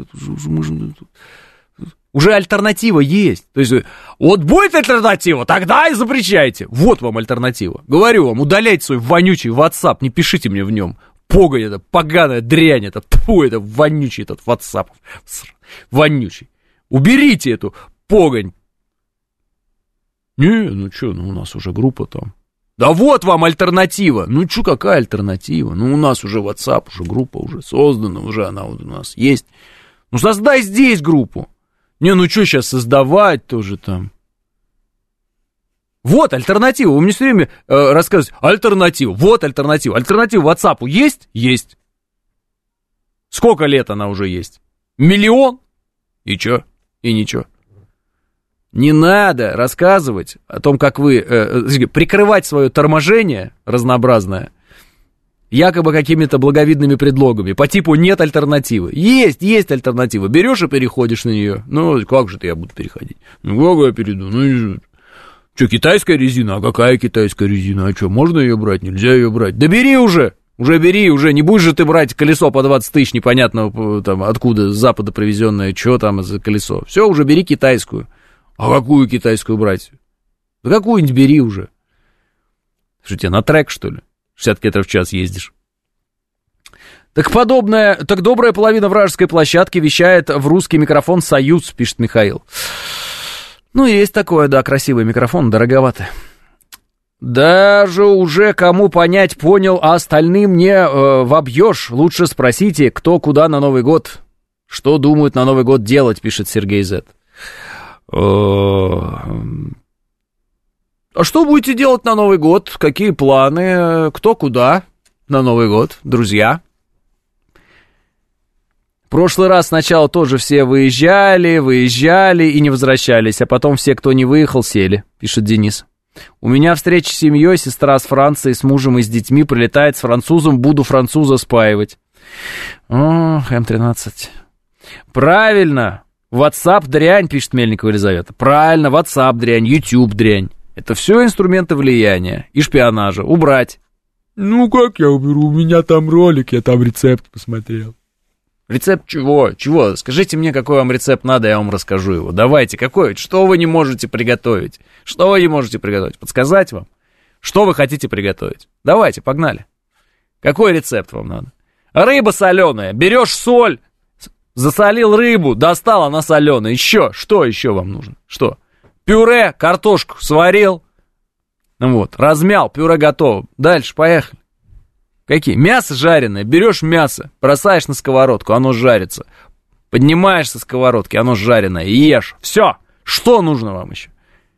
S2: Уже альтернатива есть. То есть, вот будет альтернатива, тогда и запрещайте. Вот вам альтернатива. Говорю вам, удаляйте свой вонючий WhatsApp, не пишите мне в нем. Погонь это, поганая дрянь это, тьфу, это вонючий этот WhatsApp. Вонючий. Уберите эту погонь. Не, ну что, ну у нас уже группа там. Да вот вам альтернатива. Ну что, какая альтернатива? Ну у нас уже WhatsApp, уже группа уже создана, уже она вот у нас есть. Ну создай здесь группу. Не, ну что сейчас создавать тоже там? Вот альтернатива. Вы мне все время рассказываете. Альтернатива. Вот альтернатива. Альтернатива WhatsApp есть? Есть. Сколько лет она уже есть? 1 миллион? И чё? И ничего. Не надо рассказывать о том, как вы... прикрывать свое торможение разнообразное якобы какими-то благовидными предлогами. По типу нет альтернативы. Есть альтернатива. Берешь и переходишь на нее. Ну, как же я буду переходить? Ну, как я перейду? Ну, что, китайская резина? А какая китайская резина? А что, можно ее брать? Нельзя ее брать? Да бери уже! Уже бери, уже не будешь же ты брать колесо по 20 тысяч, непонятно там, откуда, с Запада привезенное, что там за колесо. Все, уже бери китайскую. А какую китайскую брать? Да какую-нибудь бери уже. Что тебе, на трек, что ли? 60 км в час ездишь. Так добрая половина вражеской площадки вещает в русский микрофон «Союз», пишет Михаил. Ну, есть такое, да, красивый микрофон, дороговато. Даже уже кому понять понял, а остальным не вобьешь. Лучше спросите, кто куда на Новый год. Что думают на Новый год делать, пишет Сергей З. А что будете делать на Новый год? Какие планы? Кто куда на Новый год, друзья? В прошлый раз сначала тоже все выезжали и не возвращались, а потом все, кто не выехал, сели, пишет Денис. У меня встреча с семьей, сестра с Францией, с мужем и с детьми, прилетает с французом, буду француза спаивать. О, М13. Правильно, WhatsApp дрянь, пишет Мельникова Елизавета. Правильно, WhatsApp дрянь, YouTube дрянь. Это все инструменты влияния и шпионажа. Убрать. Ну как я уберу? У меня там ролик, я там рецепт посмотрел. Рецепт чего? Чего? Скажите мне, какой вам рецепт надо, я вам расскажу его. Давайте, какой? Что вы не можете приготовить? Что вы не можете приготовить? Подсказать вам? Что вы хотите приготовить? Давайте, погнали. Какой рецепт вам надо? Рыба соленая. Берешь соль, засолил рыбу, достал, она соленая. Еще? Что еще вам нужно? Что? Пюре, картошку сварил. Ну вот, размял, пюре готово. Дальше, поехали. Какие? Мясо жареное. Берешь мясо, бросаешь на сковородку, оно жарится. Поднимаешь со сковородки, оно жареное, ешь. Все. Что нужно вам еще?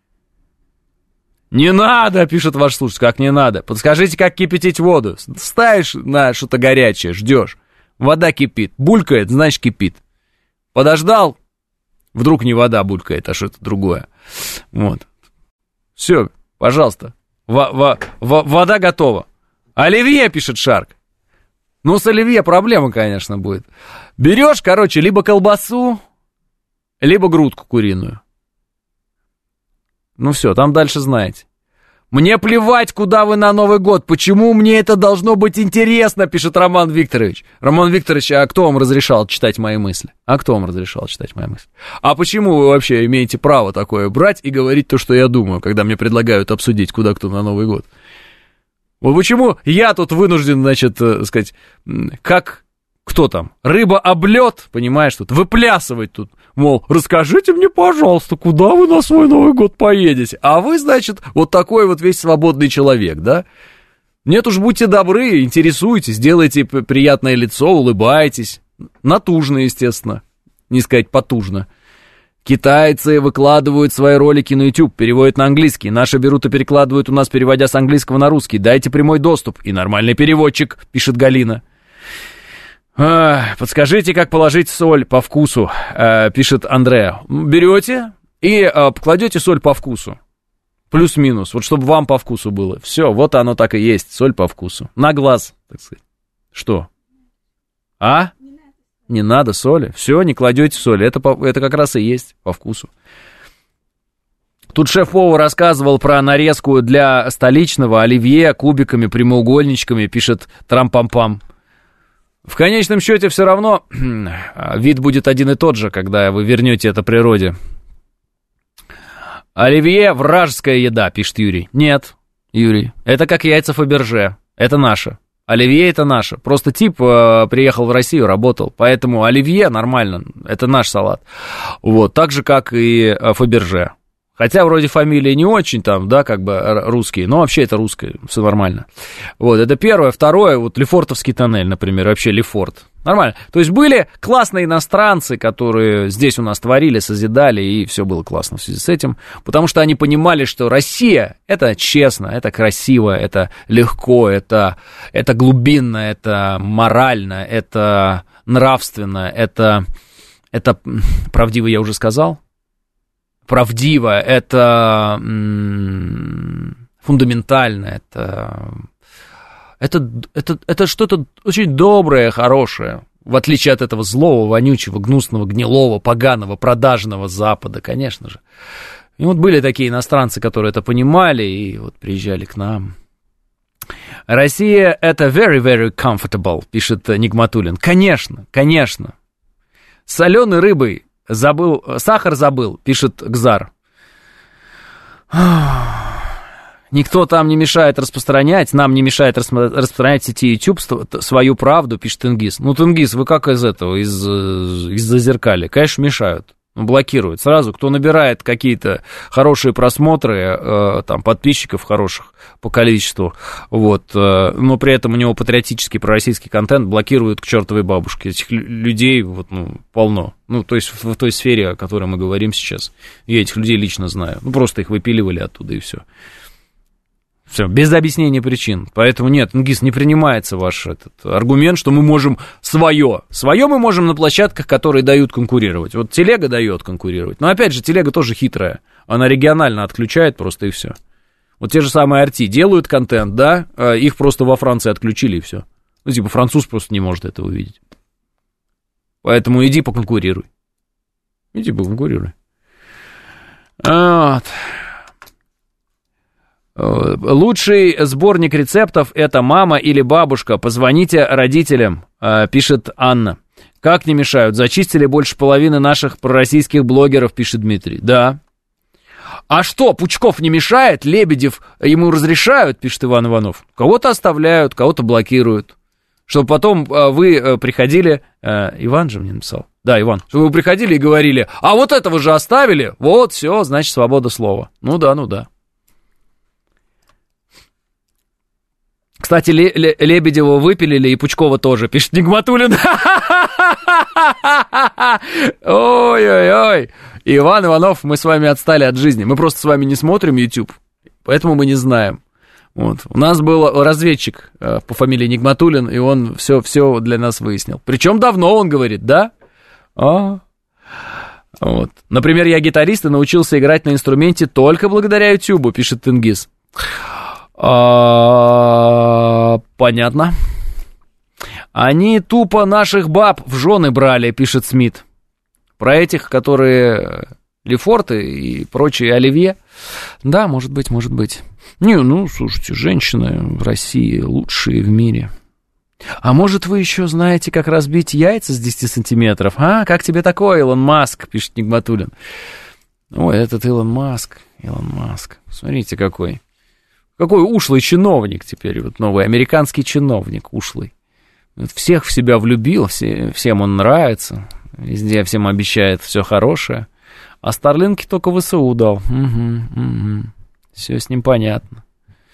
S2: Не надо, пишет ваш слушатель, как не надо. Подскажите, как кипятить воду. Ставишь на что-то горячее, ждешь. Вода кипит. Булькает, значит кипит. Подождал, вдруг не вода булькает, а что-то другое. Вот. Все, пожалуйста. Вода готова. Оливье, пишет Шарк. Ну, с оливье проблема, конечно, будет. Берешь, короче, либо колбасу, либо грудку куриную. Ну все, там дальше знаете. Мне плевать, куда вы на Новый год. Почему мне это должно быть интересно, пишет Роман Викторович. Роман Викторович, а кто вам разрешал читать мои мысли? А почему вы вообще имеете право такое брать и говорить то, что я думаю, когда мне предлагают обсудить, куда кто на Новый год? Вот почему я тут вынужден, значит, сказать, как... Кто там? Рыба об лед, понимаешь, тут выплясывать тут. Мол, расскажите мне, пожалуйста, куда вы на свой Новый год поедете? А вы, значит, вот такой вот весь свободный человек, да? Нет уж, будьте добры, интересуйтесь, делайте приятное лицо, улыбайтесь. Натужно, естественно, не сказать потужно. Китайцы выкладывают свои ролики на YouTube, переводят на английский. Наши берут и перекладывают у нас, переводя с английского на русский. Дайте прямой доступ. И нормальный переводчик, пишет Галина. Подскажите, как положить соль по вкусу, пишет Андреа. Берете и покладете соль по вкусу. Плюс-минус, вот чтобы вам по вкусу было. Все, вот оно так и есть, соль по вкусу. На глаз, так сказать. Что? А? Не надо соли. Все, не кладете соли. Это как раз и есть по вкусу. Тут шеф-повар рассказывал про нарезку для столичного оливье кубиками, прямоугольничками, пишет Трам-пам-пам. В конечном счете все равно вид будет один и тот же, когда вы вернете это природе. Оливье – вражеская еда, пишет Юрий. Нет, Юрий, это как яйца Фаберже, это наше. Оливье – это наше. Просто тип приехал в Россию, работал, поэтому оливье нормально, это наш салат. Вот, так же, как и Фаберже. Хотя вроде фамилия не очень там, да, как бы русские, но вообще это русское, все нормально. Вот, это первое. Второе, вот Лефортовский тоннель, например, вообще Лефорт. Нормально. То есть были классные иностранцы, которые здесь у нас творили, созидали, и все было классно в связи с этим, потому что они понимали, что Россия — это честно, это красиво, это легко, это глубинно, это морально, это нравственно, это правдиво, я уже сказал. Правдиво, это фундаментально, это что-то очень доброе, хорошее, в отличие от этого злого, вонючего, гнусного, гнилого, поганого, продажного Запада, конечно же. И вот были такие иностранцы, которые это понимали и вот приезжали к нам. Россия — это very, very comfortable, пишет Нигматуллин. Конечно, конечно. С соленой рыбой забыл, сахар забыл, пишет Гзар. Никто там не мешает распространять, нам не мешает распространять в сети YouTube свою правду, пишет Тенгиз. Ну, Тенгиз, вы как из этого, из Зазеркалья? Конечно, мешают, блокируют. Сразу, кто набирает какие-то хорошие просмотры, там, подписчиков хороших по количеству, вот, но при этом у него патриотический пророссийский контент, блокируют к чертовой бабушке. Этих людей, вот, ну, полно. Ну, то есть в той сфере, о которой мы говорим сейчас, я этих людей лично знаю. Ну, просто их выпиливали оттуда, и все. Все, без объяснения причин. Поэтому нет, Нгиз, не принимается ваш этот аргумент, что мы можем свое. Свое мы можем на площадках, которые дают конкурировать. Вот телега дает конкурировать. Но опять же, телега тоже хитрая. Она регионально отключает просто, и все. Вот те же самые RT делают контент, да, их просто во Франции отключили, и все. Ну, типа, француз просто не может этого увидеть. Поэтому иди поконкурируй. Иди поконкурируй. Вот. Лучший сборник рецептов — это мама или бабушка. Позвоните родителям, пишет Анна. Как не мешают? Зачистили больше половины наших пророссийских блогеров, пишет Дмитрий. Да. А что, Пучков не мешает? Лебедев ему разрешают, пишет Иван Иванов. Кого-то оставляют, кого-то блокируют. Чтобы потом вы приходили... Иван же мне написал. Да, Иван. Чтобы вы приходили и говорили, а вот этого же оставили, вот, все, значит, свобода слова. Ну да, ну да. Кстати, Лебедева выпилили, и Пучкова тоже, пишет Нигматуллин. Ой-ой-ой. Иван Иванов, мы с вами отстали от жизни. Мы просто с вами не смотрим YouTube, поэтому мы не знаем. Вот. У нас был разведчик по фамилии Нигматуллин, и он все для нас выяснил. Причем давно, он говорит, да? Вот. Например, я гитарист и научился играть на инструменте только благодаря Ютубу, пишет Тенгиз. Понятно. Они тупо наших баб в жены брали, пишет Смит. Про этих, которые Лефорты и прочие Оливье. Да, может быть. Не, ну, слушайте, женщины в России лучшие в мире. А может, вы еще знаете, как разбить яйца с 10 сантиметров? А, как тебе такое, Илон Маск, пишет Нигматуллин. Ой, этот Илон Маск. Смотрите, какой ушлый чиновник теперь, вот новый американский чиновник ушлый. Всех в себя влюбил, всем он нравится, везде всем обещает все хорошее. А Старлинки только ВСУ дал. Угу. Все с ним понятно.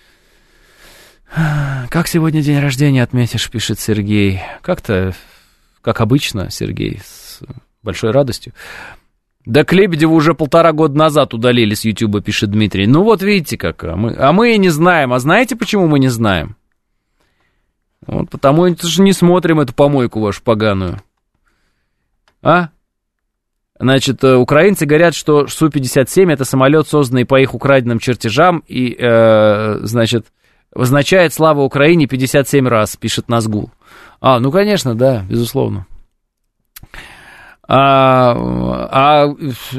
S2: Как сегодня день рождения отметишь, пишет Сергей. Как-то, как обычно, Сергей, с большой радостью. Да к Лебедеву уже 1,5 года назад удалили с Ютуба, пишет Дмитрий. Ну вот видите как, а мы и не знаем. А знаете, почему мы не знаем? Вот потому что не смотрим эту помойку вашу поганую. Значит, украинцы говорят, что Су-57 это самолет, созданный по их украденным чертежам, и, значит, означает «Слава Украине» 57 раз, пишет Назгул. Ну, конечно, да, безусловно. А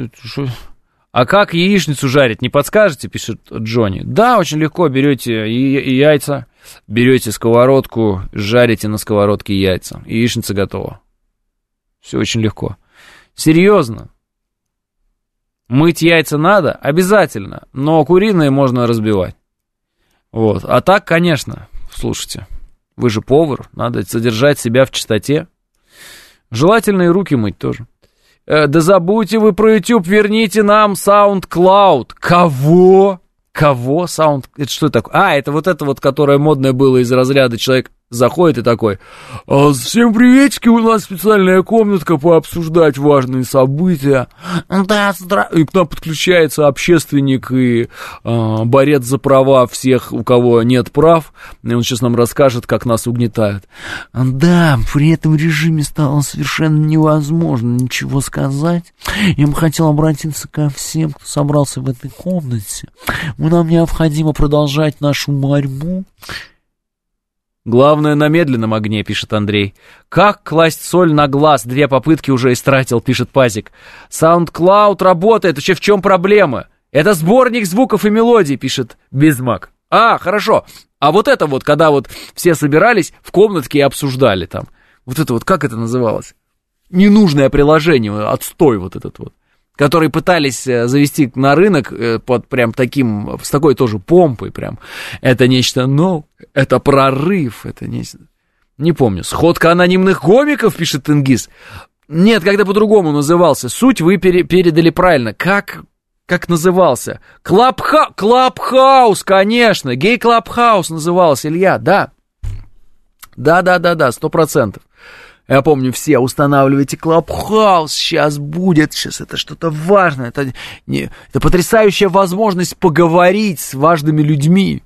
S2: как яичницу жарить, не подскажете, пишет Джонни. Да, очень легко, берете яйца, берете сковородку, жарите на сковородке яйца, и яичница готова. Все очень легко. Серьезно. Мыть яйца надо? Обязательно, но куриные можно разбивать. Вот. А так, конечно, слушайте, вы же повар, надо содержать себя в чистоте. Желательно и руки мыть тоже. Да забудьте вы про YouTube, верните нам SoundCloud. Кого? Это что такое? Это вот, которое модное было из разряда человек заходит и такой: всем приветики, у нас специальная комнатка пообсуждать важные события. Да, и к нам подключается общественник и борец за права всех, у кого нет прав. И он сейчас нам расскажет, как нас угнетают. Да, при этом режиме стало совершенно невозможно ничего сказать. Я бы хотел обратиться ко всем, кто собрался в этой комнате. Нам необходимо продолжать нашу борьбу. Главное, на медленном огне, пишет Андрей. Как класть соль на глаз? 2 попытки уже истратил, пишет Пазик. SoundCloud работает, вообще в чем проблема? Это сборник звуков и мелодий, пишет Бизмак. Хорошо. А вот это вот, когда вот все собирались в комнатке и обсуждали там. Вот это вот, как это называлось? Ненужное приложение, отстой вот этот вот. Которые пытались завести на рынок под прям таким, с такой тоже помпой прям. Это нечто, это прорыв, это нечто. Не помню. Сходка анонимных гомиков, пишет Тенгиз. Нет, когда по-другому назывался. Суть вы передали правильно. Как назывался? Клабхаус, конечно. Гей-клабхаус назывался, Илья, да. Да, 100%. Я помню, все устанавливайте Клабхаус, сейчас это что-то важное, это потрясающая возможность поговорить с важными людьми.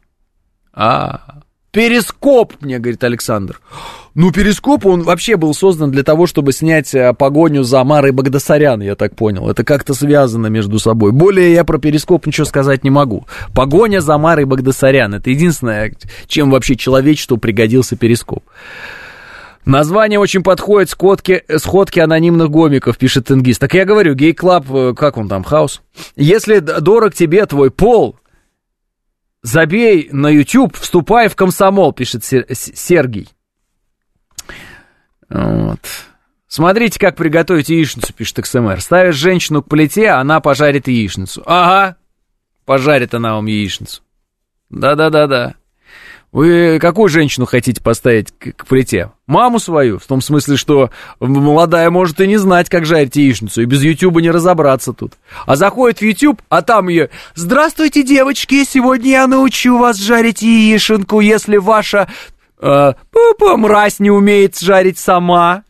S2: Перископ, мне говорит Александр. Перископ, он вообще был создан для того, чтобы снять погоню за Марой Багдасарян, я так понял. Это как-то связано между собой. Более я про Перископ ничего сказать не могу. Погоня за Марой Багдасарян, это единственное, чем вообще человечеству пригодился Перископ. Название очень подходит сходки анонимных гомиков, пишет Тенгиз. Так я говорю, гей-клаб, как он там, хаус? Если дорог тебе твой пол, забей на YouTube, вступай в комсомол, пишет Сергей. Вот. Смотрите, как приготовить яичницу, пишет XMR. Ставишь женщину к плите, она пожарит яичницу. Ага, пожарит она вам яичницу. Да. Вы какую женщину хотите поставить к плите? Маму свою? В том смысле, что молодая может и не знать, как жарить яичницу, и без Ютуба не разобраться тут. А заходит в Ютуб, а там ее: «Здравствуйте, девочки, сегодня я научу вас жарить яишенку, если ваша мразь не умеет жарить сам.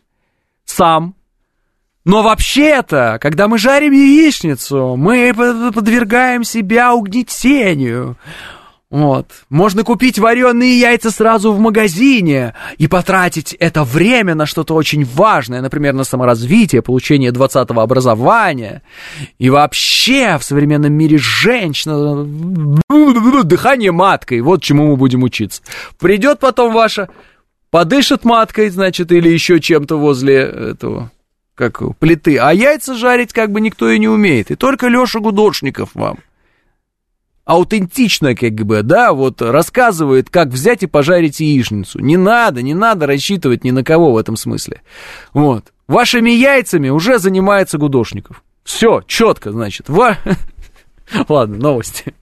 S2: Но вообще-то, когда мы жарим яичницу, мы подвергаем себя угнетению. Вот. Можно купить вареные яйца сразу в магазине и потратить это время на что-то очень важное, например, на саморазвитие, получение 20-го образования. И вообще в современном мире женщина, дыхание маткой, вот чему мы будем учиться. Придет потом ваша, подышит маткой, значит, или еще чем-то возле этого, как плиты, а яйца жарить как бы никто и не умеет, и только Леша Гудошников вам аутентично, как бы, да, вот рассказывает, как взять и пожарить яичницу. Не надо рассчитывать ни на кого в этом смысле. Вот. Вашими яйцами уже занимается Гудошников. Все, четко, значит. Ладно, новости.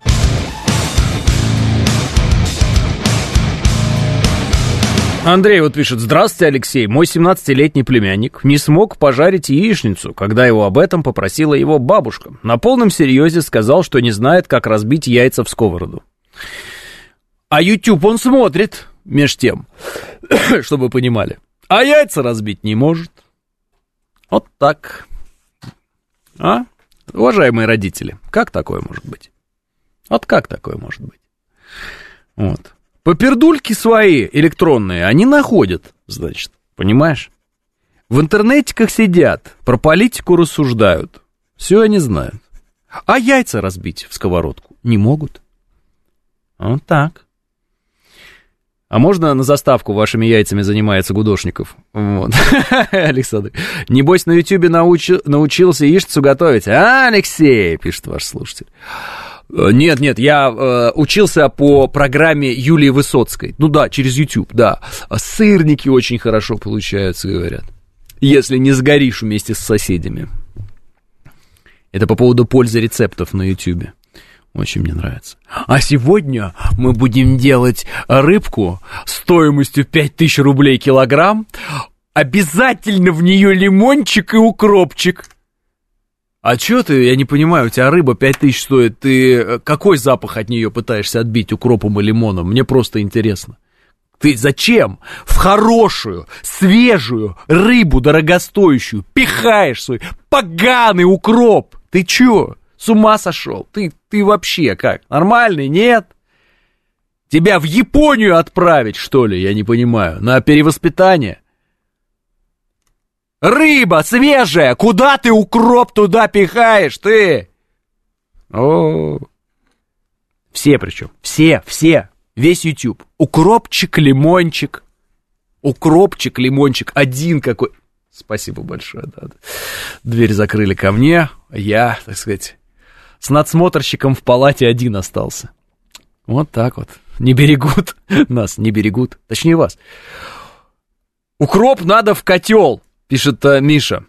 S2: Андрей вот пишет: здравствуйте, Алексей, мой 17-летний племянник не смог пожарить яичницу, когда его об этом попросила его бабушка. На полном серьезе сказал, что не знает, как разбить яйца в сковороду. А YouTube он смотрит, меж тем, чтобы вы понимали. А яйца разбить не может. Вот так. А? Уважаемые родители, как такое может быть? Вот как такое может быть? Вот. Попердульки свои электронные они находят, значит, понимаешь? В интернетиках сидят, про политику рассуждают. Все они знают. А яйца разбить в сковородку не могут. Вот так. А можно на заставку вашими яйцами занимается Гудошников? Вот. Александр. Небось, на Ютьюбе научился яичницу готовить. А, Алексей, пишет ваш слушатель. Нет, я учился по программе Юлии Высоцкой. Ну да, через YouTube, да. Сырники очень хорошо получаются, говорят. Если не сгоришь вместе с соседями. Это по поводу пользы рецептов на YouTube. Очень мне нравится. А сегодня мы будем делать рыбку стоимостью 5000 рублей килограмм. Обязательно в нее лимончик и укропчик. А чё ты, я не понимаю, у тебя рыба 5000 стоит, ты какой запах от нее пытаешься отбить укропом и лимоном? Мне просто интересно. Ты зачем в хорошую, свежую рыбу дорогостоящую пихаешь свой поганый укроп? Ты чё, с ума сошел? Ты вообще как, нормальный, нет? Тебя в Японию отправить, что ли, я не понимаю, на перевоспитание? Рыба свежая, куда ты укроп туда пихаешь, ты? О, все причем, все, весь YouTube. Укропчик, лимончик, один какой. Спасибо большое, да. Дверь закрыли ко мне, я, так сказать, с надсмотрщиком в палате один остался. Вот так вот, не берегут нас, не берегут, точнее вас. Укроп надо в котел. Пишет Миша.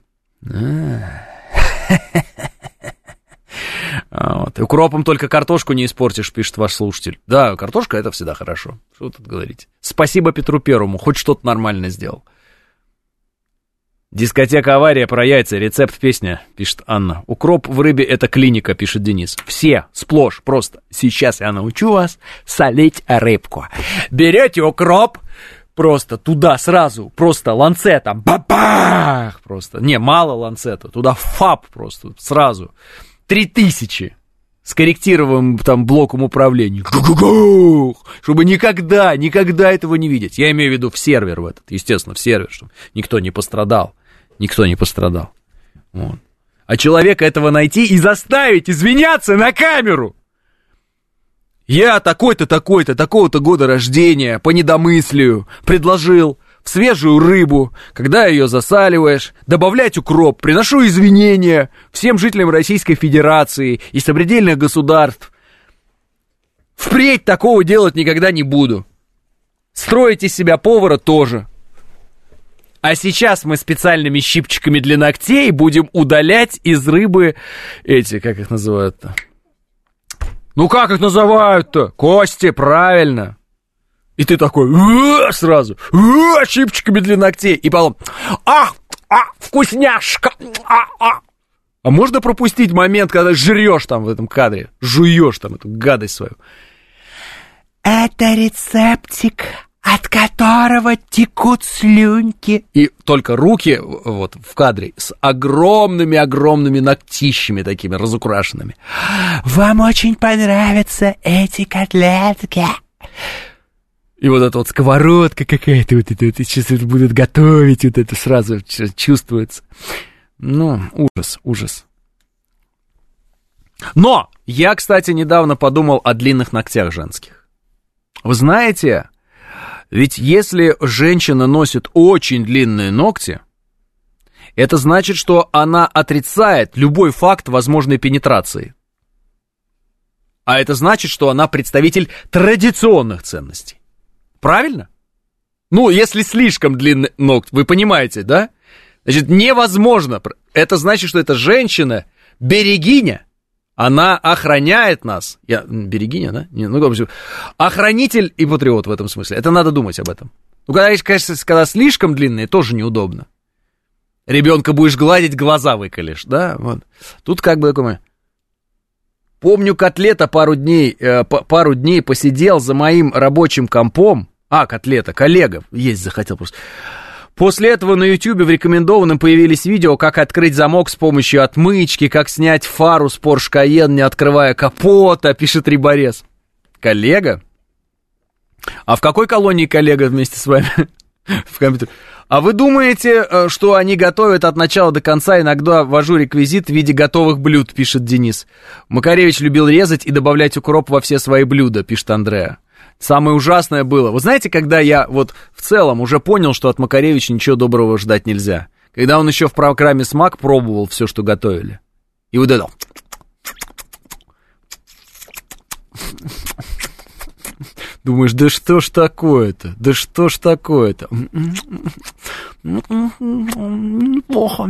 S2: Вот. Укропом только картошку не испортишь, пишет ваш слушатель. Да, картошка это всегда хорошо. Что вы тут говорите? Спасибо Петру Первому, хоть что-то нормальное сделал. Дискотека «Авария» про яйца, рецепт песня, пишет Анна. Укроп в рыбе это клиника, пишет Денис. Все, сплошь, просто. Сейчас я научу вас солить рыбку. Берете укроп, просто туда сразу, просто ланцетом, бабах, просто, не, мало ланцета, туда фап просто, сразу, 3000 с корректированным там блоком управления, чтобы никогда этого не видеть, я имею в виду в сервер в этот, естественно, в сервер, чтобы никто не пострадал, вот. А человека этого найти и заставить извиняться на камеру. Я такой-то, такого-то года рождения, по недомыслию, предложил в свежую рыбу, когда ее засаливаешь, добавлять укроп, приношу извинения всем жителям Российской Федерации и сопредельных государств. Впредь такого делать никогда не буду. Строить из себя повара тоже. А сейчас мы специальными щипчиками для ногтей будем удалять из рыбы эти, как их называют-то? Ну как их называют-то? Кости, правильно. И ты такой, сразу, щипчиками для ногтей. И потом, вкусняшка. А можно пропустить момент, когда жрешь там в этом кадре, жуешь там эту гадость свою? Это рецептик от которого текут слюнки. И только руки вот в кадре с огромными ногтищами такими разукрашенными. Вам очень понравятся эти котлетки. И вот эта вот сковородка какая-то, вот это вот, сейчас это будут готовить, вот это сразу чувствуется. Ну, ужас. Но я, кстати, недавно подумал о длинных ногтях женских. Вы знаете, ведь если женщина носит очень длинные ногти, это значит, что она отрицает любой факт возможной пенетрации. А это значит, что она представитель традиционных ценностей. Правильно? Ну, если слишком длинный ноготь, вы понимаете, да? Значит, невозможно. Это значит, что эта женщина берегиня. Она охраняет нас. Берегиня, да? Охранитель и патриот в этом смысле. Это надо думать об этом. Ну, когда слишком длинные, тоже неудобно. Ребенка будешь гладить, глаза выколешь, да? Вот. Тут как бы такое... Помню, Котлета пару дней посидел за моим рабочим компом. Котлета, коллега, есть захотел просто... После этого на Ютьюбе в рекомендованном появились видео, как открыть замок с помощью отмычки, как снять фару с Porsche Cayenne, не открывая капота, пишет Риборез. Коллега? А в какой колонии коллега вместе с вами? В компьютере. А вы думаете, что они готовят от начала до конца? Иногда ввожу реквизит в виде готовых блюд, пишет Денис. Макаревич любил резать и добавлять укроп во все свои блюда, пишет Андреа. Самое ужасное было. Вы знаете, когда я вот в целом уже понял, что от Макаревича ничего доброго ждать нельзя. Когда он еще в программе «Смак» пробовал все, что готовили. И вот это... Думаешь, да что ж такое-то? Да что ж такое-то? Неплохо.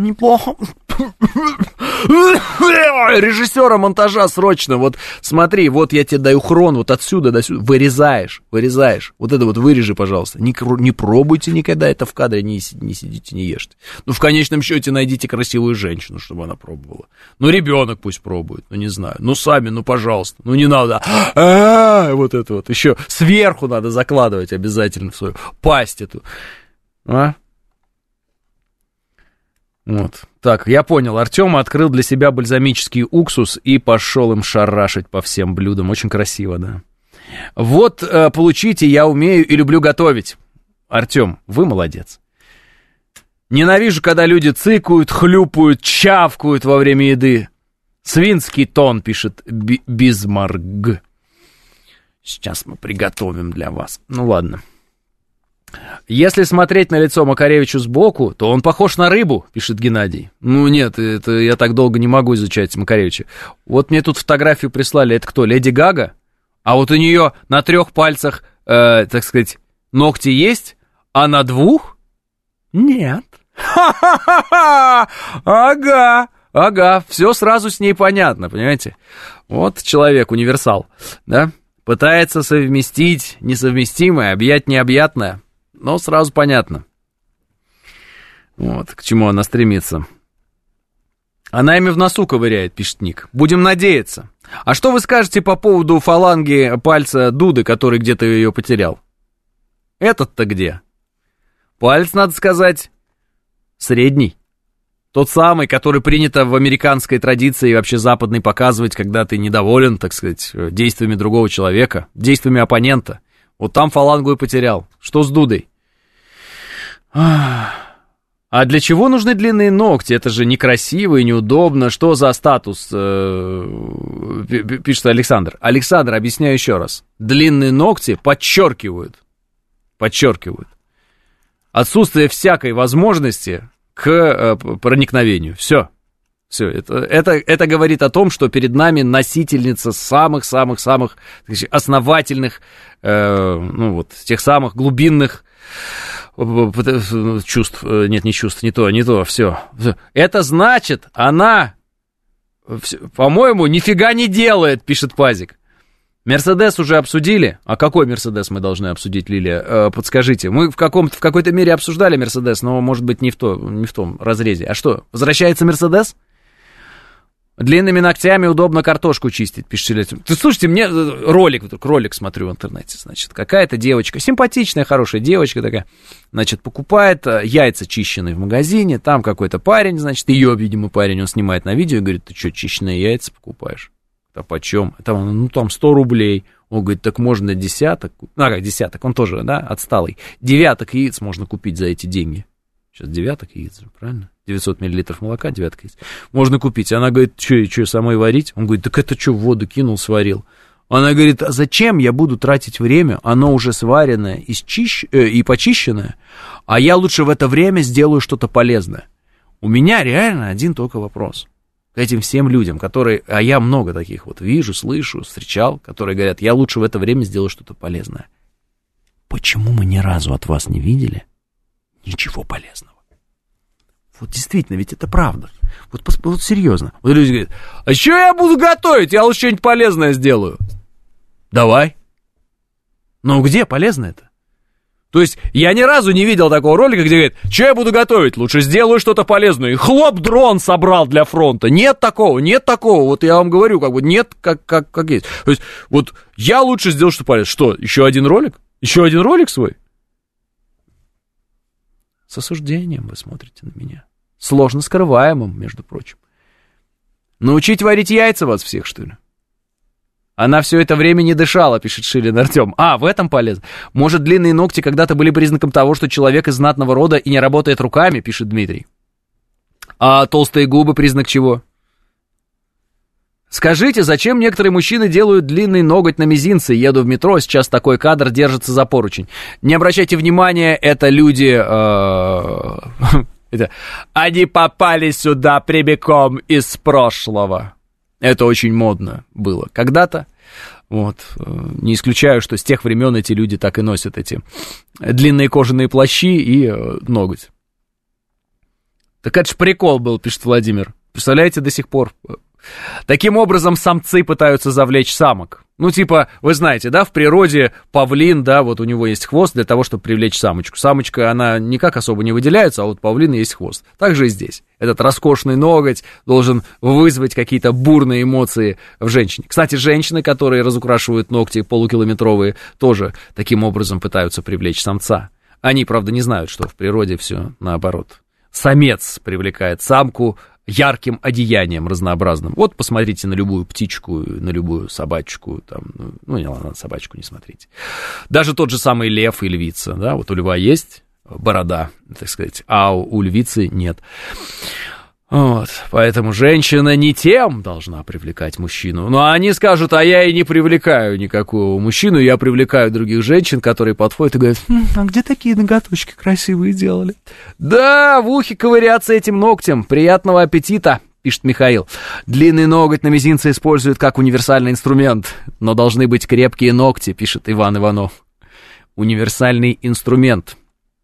S2: Режиссера монтажа срочно. Вот смотри, вот я тебе даю хрон, вот отсюда до сюда. Вырезаешь. Вот это вот вырежи, пожалуйста. Не пробуйте никогда это в кадре, не сидите, не ешьте. Ну, в конечном счете, найдите красивую женщину, чтобы она пробовала. Ну, ребенок пусть пробует, ну, не знаю. Ну, сами, ну, пожалуйста. Ну, не надо. Вот это вот. Еще сверху надо закладывать обязательно в свою пасть эту. Вот. Так, я понял. Артём открыл для себя бальзамический уксус и пошел им шарашить по всем блюдам. Очень красиво, да. Вот, получите, я умею и люблю готовить. Артём, вы молодец. Ненавижу, когда люди цыкают, хлюпают, чавкают во время еды. Свинский тон, пишет Бизмарг. Сейчас мы приготовим для вас. Ну ладно. Если смотреть на лицо Макаревичу сбоку, то он похож на рыбу, пишет Геннадий. Ну нет, это я так долго не могу изучать Макаревича. Вот мне тут фотографию прислали. Это кто, Леди Гага? А вот у нее на 3 пальцах, так сказать, ногти есть, а на 2 нет. Ха-ха-ха-ха! Ага, все сразу с ней понятно, понимаете? Вот человек, универсал, да? Пытается совместить несовместимое, объять необъятное, но сразу понятно, вот, к чему она стремится. Она ими в носу ковыряет, пишет Ник. Будем надеяться. А что вы скажете по поводу фаланги пальца Дуды, который где-то ее потерял? Этот-то где? Палец, надо сказать, средний. Тот самый, который принято в американской традиции и вообще западной показывать, когда ты недоволен, так сказать, действиями другого человека, действиями оппонента. Вот там фалангу и потерял. Что с Дудой? А для чего нужны длинные ногти? Это же некрасиво и неудобно. Что за статус? Пишет Александр. Александр, объясняю еще раз. Длинные ногти подчеркивают отсутствие всякой возможности к проникновению. Все. Это говорит о том, что перед нами носительница самых-самых-самых основательных, тех самых глубинных чувств. Нет, не чувств, не то, все. Это значит, она, по-моему, нифига не делает, пишет Пазик. Мерседес уже обсудили? А какой Мерседес мы должны обсудить, Лилия? Подскажите. Мы в какой-то мере обсуждали Мерседес, но, может быть, не в том разрезе. А что, возвращается Мерседес? Длинными ногтями удобно картошку чистить, пишет Артем. Ты слушайте, мне ролик смотрю в интернете, значит, какая-то девочка, симпатичная, хорошая девочка такая, значит, покупает яйца чищенные в магазине, там какой-то парень, значит, ее, видимо, парень, он снимает на видео и говорит, ты что, чищенные яйца покупаешь? А почем? Там 100 рублей. Он говорит, так можно десяток, как десяток, он тоже, да, отсталый. 9 яиц можно купить за эти деньги. Сейчас 9 яиц, правильно? 900 миллилитров молока, 9 яиц. Можно купить. Она говорит, что самой варить? Он говорит, так это что, в воду кинул, сварил. Она говорит, а зачем я буду тратить время? Оно уже сваренное и почищенное, а я лучше в это время сделаю что-то полезное. У меня реально один только вопрос к этим всем людям, которые, а я много таких вот вижу, слышу, встречал, которые говорят, я лучше в это время сделаю что-то полезное. Почему мы ни разу от вас не видели ничего полезного? Вот действительно, ведь это правда. Вот серьезно. Вот люди говорят, а что я буду готовить? Я лучше что-нибудь полезное сделаю. Давай. Ну где полезное-то? То есть я ни разу не видел такого ролика, где говорит, что я буду готовить? Лучше сделаю что-то полезное. И хлоп, дрон собрал для фронта. Нет такого. Вот я вам говорю, как бы нет, как есть. То есть вот я лучше сделаю что-то полезное. Что, еще один ролик? Еще один ролик свой? С осуждением вы смотрите на меня. Сложно скрываемым, между прочим. Научить варить яйца вас всех, что ли? Она все это время не дышала, пишет Шилин Артем. В этом полезно. Может, длинные ногти когда-то были признаком того, что человек из знатного рода и не работает руками, пишет Дмитрий. А толстые губы признак чего? Скажите, зачем некоторые мужчины делают длинный ноготь на мизинце? Еду в метро, сейчас такой кадр держится за поручень. Не обращайте внимания, это люди... Они попали сюда прямиком из прошлого. Это очень модно было когда-то. Вот. Не исключаю, что с тех времен эти люди так и носят эти длинные кожаные плащи и ноготь. Так это ж прикол был, пишет Владимир. Представляете, до сих пор. Таким образом, самцы пытаются завлечь самок. Ну, типа, вы знаете, да, в природе павлин, да, вот у него есть хвост для того, чтобы привлечь самочку. Самочка, она никак особо не выделяется, а вот павлина есть хвост. Так же и здесь. Этот роскошный ноготь должен вызвать какие-то бурные эмоции в женщине. Кстати, женщины, которые разукрашивают ногти полукилометровые, тоже таким образом пытаются привлечь самца. Они, правда, не знают, что в природе все наоборот. Самец привлекает самку ярким одеянием разнообразным. Вот посмотрите на любую птичку, на любую собачку, там, не ладно, собачку не смотрите. Даже тот же самый лев и львица, да, вот у льва есть борода, так сказать, а у львицы нет. Вот, поэтому женщина не тем должна привлекать мужчину. Ну, а они скажут, а я и не привлекаю никакого мужчину, я привлекаю других женщин, которые подходят и говорят, а где такие ноготочки красивые делали? Да, в ухе ковыряться этим ногтем, приятного аппетита, пишет Михаил. Длинный ноготь на мизинце используют как универсальный инструмент, но должны быть крепкие ногти, пишет Иван Иванов. Универсальный инструмент.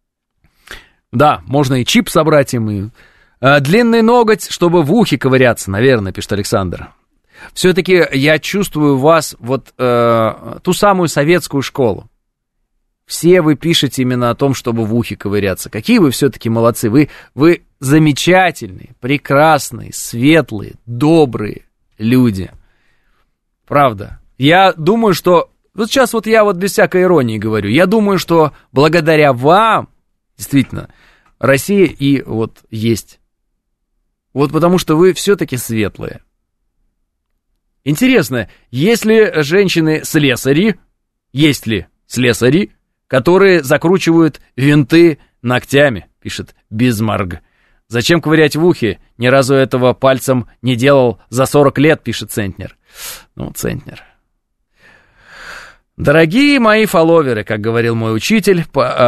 S2: Да, можно и чип собрать им, и... Длинный ноготь, чтобы в ухе ковыряться, наверное, пишет Александр. Все-таки я чувствую в вас вот ту самую советскую школу. Все вы пишете именно о том, чтобы в ухе ковыряться. Какие вы все-таки молодцы. Вы замечательные, прекрасные, светлые, добрые люди. Правда. Я думаю, что... Вот сейчас вот я вот без всякой иронии говорю. Я думаю, что благодаря вам, действительно, Россия и вот есть. Вот потому что вы все-таки светлые. Интересно, есть ли женщины-слесари, есть ли слесари, которые закручивают винты ногтями, пишет Бизмарк. Зачем ковырять в ухе? Ни разу этого пальцем не делал за 40 лет, пишет Центнер. Ну, Центнер. Дорогие мои фолловеры, как говорил мой учитель,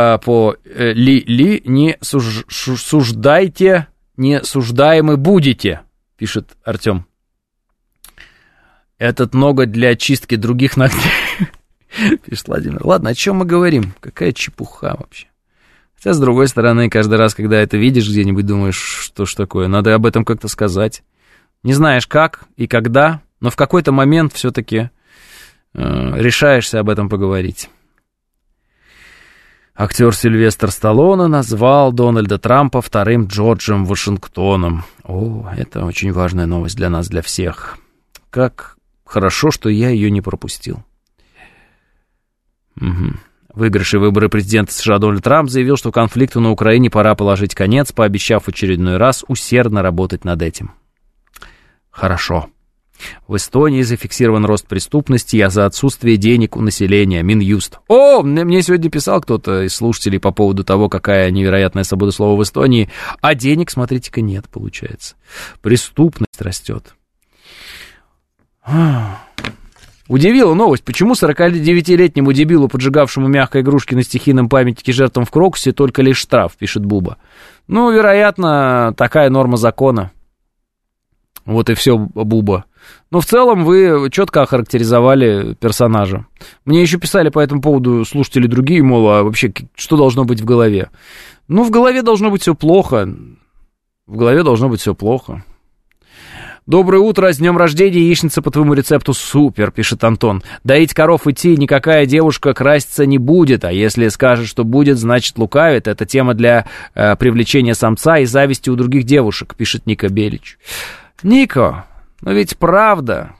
S2: не суждайте, не суждаемы будете, пишет Артем. Этот ноготь для очистки других ногтей, пишет Владимир. Ладно, о чем мы говорим? Какая чепуха вообще. Хотя, с другой стороны, каждый раз, когда это видишь где-нибудь, думаешь, что ж такое, надо об этом как-то сказать. Не знаешь как и когда, но в какой-то момент все-таки... решаешься об этом поговорить. Актер Сильвестр Сталлоне назвал Дональда Трампа вторым Джорджем Вашингтоном. О, это очень важная новость для нас, для всех. Как хорошо, что я ее не пропустил. Угу. Выигравший выборы президента США Дональд Трамп заявил, что конфликту на Украине пора положить конец, пообещав в очередной раз усердно работать над этим. Хорошо. В Эстонии зафиксирован рост преступности из-за отсутствия денег у населения. Минюст. О, мне сегодня писал кто-то из слушателей по поводу того, какая невероятная свобода слова в Эстонии. А денег, смотрите-ка, нет, получается. Преступность растет. Удивила новость, почему 49-летнему дебилу, поджигавшему мягкой игрушки на стихийном памятнике жертвам в Крокусе, только лишь штраф, пишет Буба. Ну, вероятно, такая норма закона. Вот и все, Буба. Но в целом вы четко охарактеризовали персонажа. Мне еще писали по этому поводу слушатели другие, мол, а вообще, что должно быть в голове? Ну, в голове должно быть все плохо. В голове должно быть все плохо. Доброе утро, с днем рождения, яичница по твоему рецепту супер, пишет Антон. Доить коров идти никакая девушка краситься не будет, а если скажет, что будет, значит лукавит. Это тема для привлечения самца и зависти у других девушек, пишет Ника Белич. Нико, но ведь правда,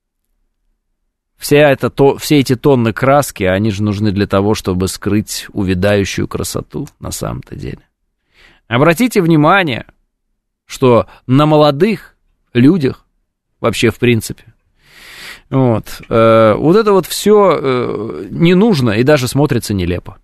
S2: все эти тонны краски, они же нужны для того, чтобы скрыть увядающую красоту на самом-то деле. Обратите внимание, что на молодых людях, вообще в принципе, вот это вот все не нужно и даже смотрится нелепо.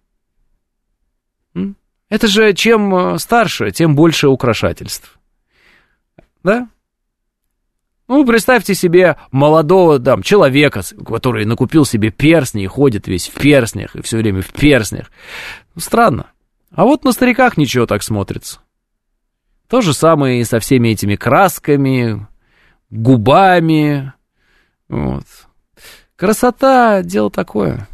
S2: Это же чем старше, тем больше украшательств. Да? Ну, представьте себе молодого человека, который накупил себе перстни и ходит весь в перстнях, и все время в перстнях. Странно. А вот на стариках ничего так смотрится. То же самое и со всеми этими красками, губами. Вот. Красота — дело такое.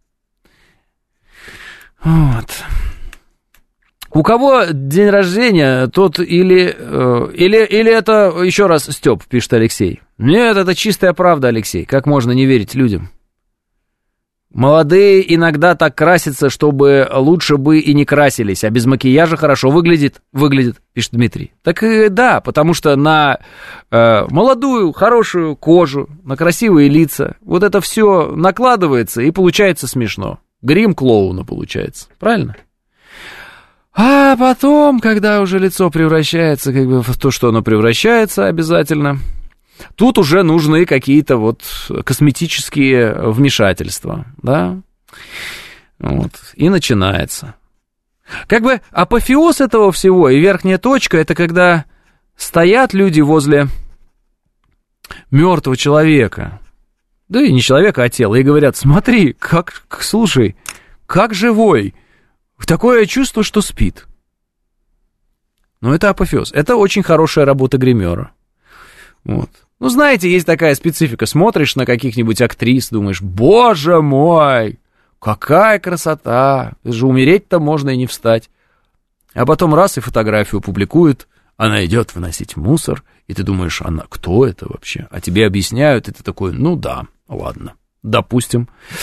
S2: Вот. У кого день рождения, тот или это, еще раз, Степ, пишет Алексей. Нет, это чистая правда, Алексей. Как можно не верить людям? Молодые иногда так красятся, чтобы лучше бы и не красились, а без макияжа хорошо выглядит, пишет Дмитрий. Так и да, потому что на молодую, хорошую кожу, на красивые лица, вот это все накладывается и получается смешно. Грим клоуна получается, правильно? А потом, когда уже лицо превращается как бы в то, что оно превращается обязательно, тут уже нужны какие-то вот косметические вмешательства, да, вот, и начинается. Как бы апофеоз этого всего и верхняя точка — это когда стоят люди возле мертвого человека, да и не человека, а тела, и говорят: смотри, слушай, как живой. Такое чувство, что спит. Но это апофеоз. Это очень хорошая работа гримера. Вот. Ну, знаете, есть такая специфика. Смотришь на каких-нибудь актрис, думаешь: боже мой, какая красота. Же умереть-то можно и не встать. А потом раз и фотографию публикуют. Она идет выносить мусор. И ты думаешь: она кто это вообще? А тебе объясняют, и ты такой: ну да, ладно. Допустим.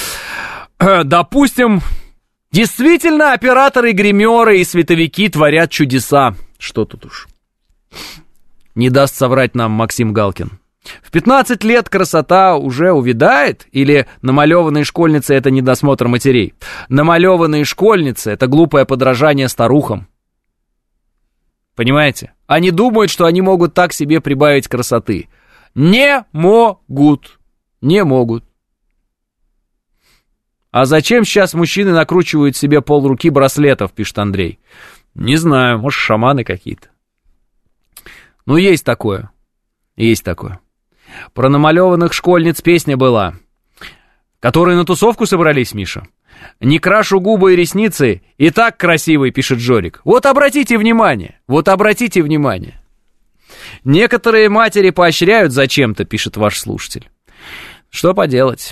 S2: Действительно, операторы, гримеры и световики творят чудеса. Что тут уж. Не даст соврать нам Максим Галкин. В 15 лет красота уже увядает? Или намалеванные школьницы — это недосмотр матерей? Намалеванные школьницы — это глупое подражание старухам. Понимаете? Они думают, что они могут так себе прибавить красоты. Не могут. Не могут. А зачем сейчас мужчины накручивают себе полруки браслетов, пишет Андрей. Не знаю, может, шаманы какие-то. Ну, есть такое. Есть такое. Про намалеванных школьниц песня была. Которые на тусовку собрались, Миша. Не крашу губы и ресницы, и так красивый, пишет Жорик. Вот обратите внимание. Некоторые матери поощряют зачем-то, пишет ваш слушатель. Что поделать?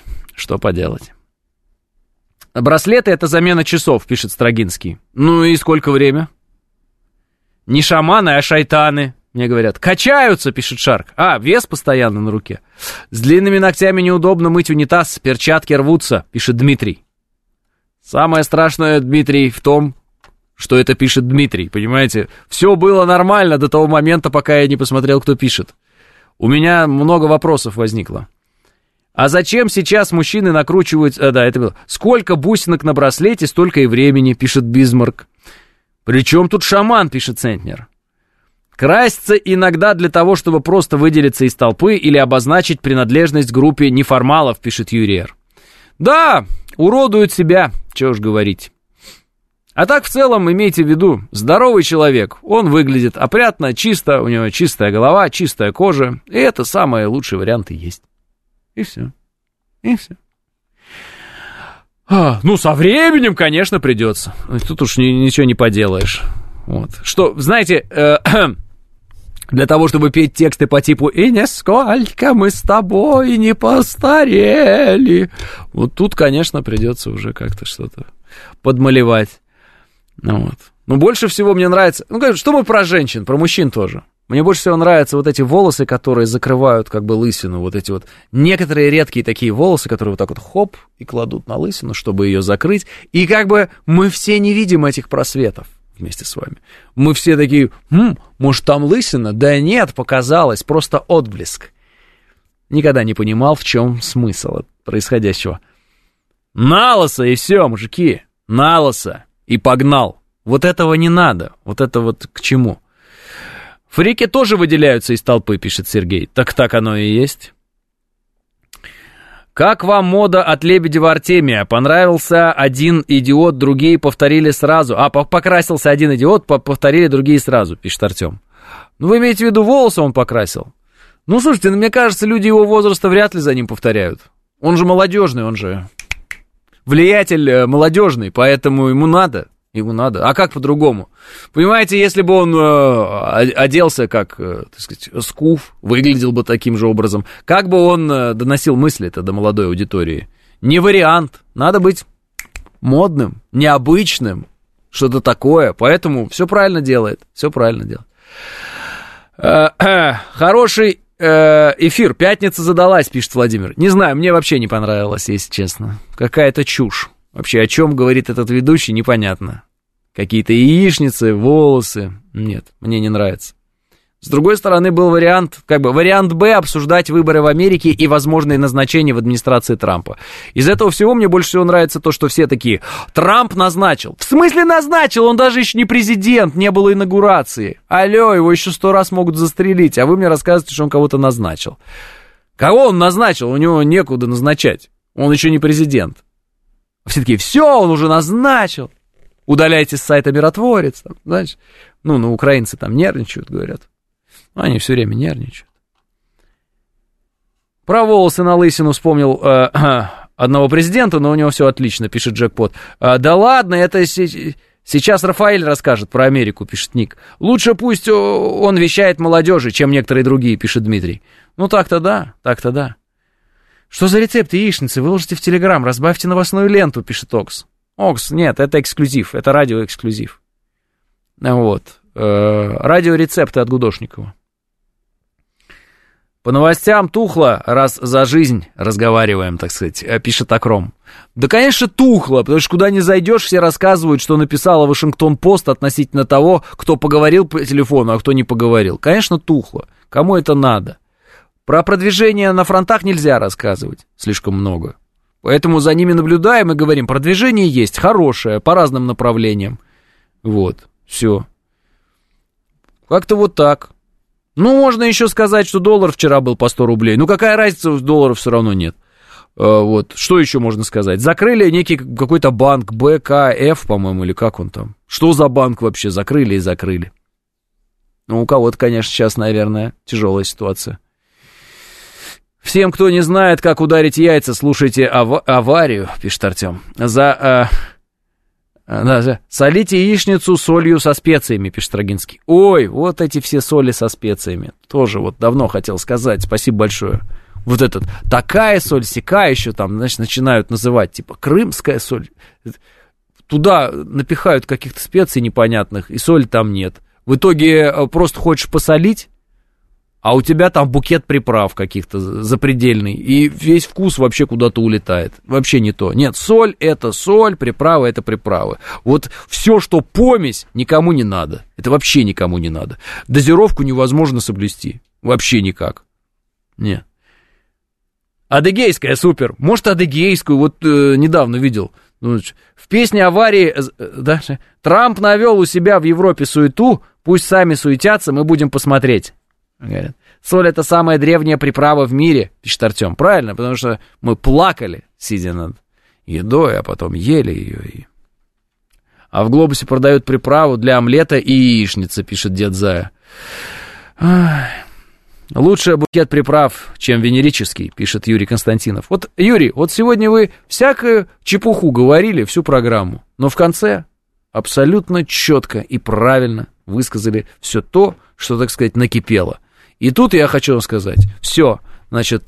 S2: Браслеты — это замена часов, пишет Строгинский. Ну и сколько время? Не шаманы, а шайтаны, мне говорят. Качаются, пишет Шарк. Вес постоянно на руке. С длинными ногтями неудобно мыть унитаз, перчатки рвутся, пишет Дмитрий. Самое страшное, Дмитрий, в том, что это пишет Дмитрий, понимаете? Все было нормально до того момента, пока я не посмотрел, кто пишет. У меня много вопросов возникло. А зачем сейчас мужчины накручивают... да, это было. Сколько бусинок на браслете, столько и времени, пишет Бисмарк. Причем тут шаман, пишет Центнер. Краситься иногда для того, чтобы просто выделиться из толпы или обозначить принадлежность группе неформалов, пишет Юриер. Да, уродуют себя, чего уж говорить. А так в целом имейте в виду, здоровый человек, он выглядит опрятно, чисто, у него чистая голова, чистая кожа, и это самый лучший вариант и есть. И все. И все. Ну, со временем, конечно, придется. Тут уж ничего не поделаешь. Вот. Что, знаете, для того, чтобы петь тексты по типу «И нисколько мы с тобой не постарели», вот тут, конечно, придется уже как-то что-то подмалевать. Вот. Но больше всего мне нравится... Ну, что мы про женщин, про мужчин тоже. Мне больше всего нравятся вот эти волосы, которые закрывают как бы лысину. Вот эти вот некоторые редкие такие волосы, которые вот так вот хоп и кладут на лысину, чтобы ее закрыть. И как бы мы все не видим этих просветов вместе с вами. Мы все такие, может там лысина? Да нет, показалось, просто отблеск. Никогда не понимал, в чем смысл происходящего. Налысо и все, мужики, налысо. И погнал. Вот этого не надо. Вот это вот к чему? Фрики тоже выделяются из толпы, пишет Сергей. Так оно и есть. Как вам мода от Лебедева Артемия? Понравился один идиот, другие повторили сразу. Покрасился один идиот, повторили другие сразу, пишет Артем. Ну, вы имеете в виду, волосы он покрасил? Ну, слушайте, мне кажется, люди его возраста вряд ли за ним повторяют. Он же молодежный, он же... Влиятель молодежный, поэтому ему надо. А как по-другому? Понимаете, если бы он оделся как, так сказать, скуф, выглядел бы таким же образом, как бы он доносил мысли-то до молодой аудитории? Не вариант. Надо быть модным, необычным, что-то такое. Поэтому все правильно делает. Хороший... эфир, пятница задалась, пишет Владимир. Не знаю, мне вообще не понравилось, если честно. Какая-то чушь. Вообще, о чем говорит этот ведущий, непонятно. Какие-то яичницы, волосы. Нет, мне не нравится. С другой стороны, был вариант, вариант Б, обсуждать выборы в Америке и возможные назначения в администрации Трампа. Из этого всего мне больше всего нравится то, что все такие, Трамп назначил. В смысле назначил? Он даже еще не президент, не было инаугурации. Алло, его еще 100 раз могут застрелить, а вы мне рассказываете, что он кого-то назначил. Кого он назначил? У него некуда назначать. Он еще не президент. Все такие, все, он уже назначил. Удаляйте с сайта «Миротворец». Там, знаешь, украинцы там нервничают, говорят. Они все время нервничают. Про волосы на лысину вспомнил одного президента, но у него все отлично, пишет Джекпот. Да ладно, это сейчас Рафаэль расскажет про Америку, пишет Ник. Лучше пусть он вещает молодежи, чем некоторые другие, пишет Дмитрий. Ну так-то да. Что за рецепты яичницы? Выложите в Телеграм, разбавьте новостную ленту, пишет Окс. Окс, нет, это эксклюзив, это радиоэксклюзив. Вот. Радиорецепты от Гудошникова. По новостям тухло, раз за жизнь разговариваем, так сказать, пишет Акром. Да, конечно, тухло, потому что куда ни зайдешь, все рассказывают, что написала Вашингтон-Пост относительно того, кто поговорил по телефону, а кто не поговорил. Конечно, тухло. Кому это надо? Про продвижение на фронтах нельзя рассказывать, слишком много. Поэтому за ними наблюдаем и говорим, продвижение есть, хорошее, по разным направлениям. Вот, все. Как-то вот так. Ну, можно еще сказать, что доллар вчера был по 100 рублей. Ну, какая разница, долларов все равно нет. Вот, что еще можно сказать? Закрыли некий какой-то банк, БКФ, по-моему, или как он там. Что за банк вообще? Закрыли и закрыли. Ну, у кого-то, конечно, сейчас, наверное, тяжелая ситуация. Всем, кто не знает, как ударить яйца, слушайте аварию, пишет Артем. Солите яичницу солью со специями, пишет Строгинский. Ой, вот эти все соли со специями. Тоже вот давно хотел сказать, спасибо большое. Вот этот, такая соль, сякая еще там, значит, начинают называть, типа, крымская соль. Туда напихают каких-то специй непонятных, и соли там нет. В итоге просто хочешь посолить, а у тебя там букет приправ каких-то запредельный, и весь вкус вообще куда-то улетает. Вообще не то. Нет, соль — это соль, приправы — это приправы. Вот все, что помесь, никому не надо. Это вообще никому не надо. Дозировку невозможно соблюсти. Вообще никак. Нет. Адыгейская супер. Может, адыгейскую, вот недавно видел. В песне «Аварии», да, Трамп навел у себя в Европе суету, пусть сами суетятся, мы будем посмотреть. Говорят, соль — это самая древняя приправа в мире, пишет Артем. Правильно, потому что мы плакали, сидя над едой, а потом ели ее. А в «Глобусе» продают приправу для омлета и яичницы, пишет дед Зая. Лучше букет приправ, чем венерический, пишет Юрий Константинов. Вот, Юрий, вот сегодня вы всякую чепуху говорили всю программу, но в конце абсолютно четко и правильно высказали все то, что, так сказать, накипело. И тут я хочу вам сказать, все, значит,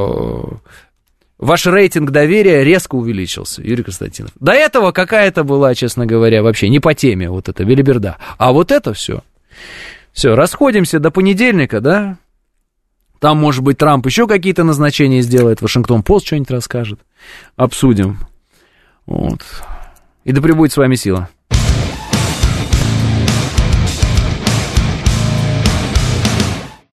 S2: ваш рейтинг доверия резко увеличился, Юрий Константинов. До этого какая-то была, честно говоря, вообще не по теме вот эта белиберда. А вот это все. Все, расходимся до понедельника, да? Там, может быть, Трамп еще какие-то назначения сделает, Вашингтон-Пост что-нибудь расскажет. Обсудим. Вот. И да пребудет с вами сила.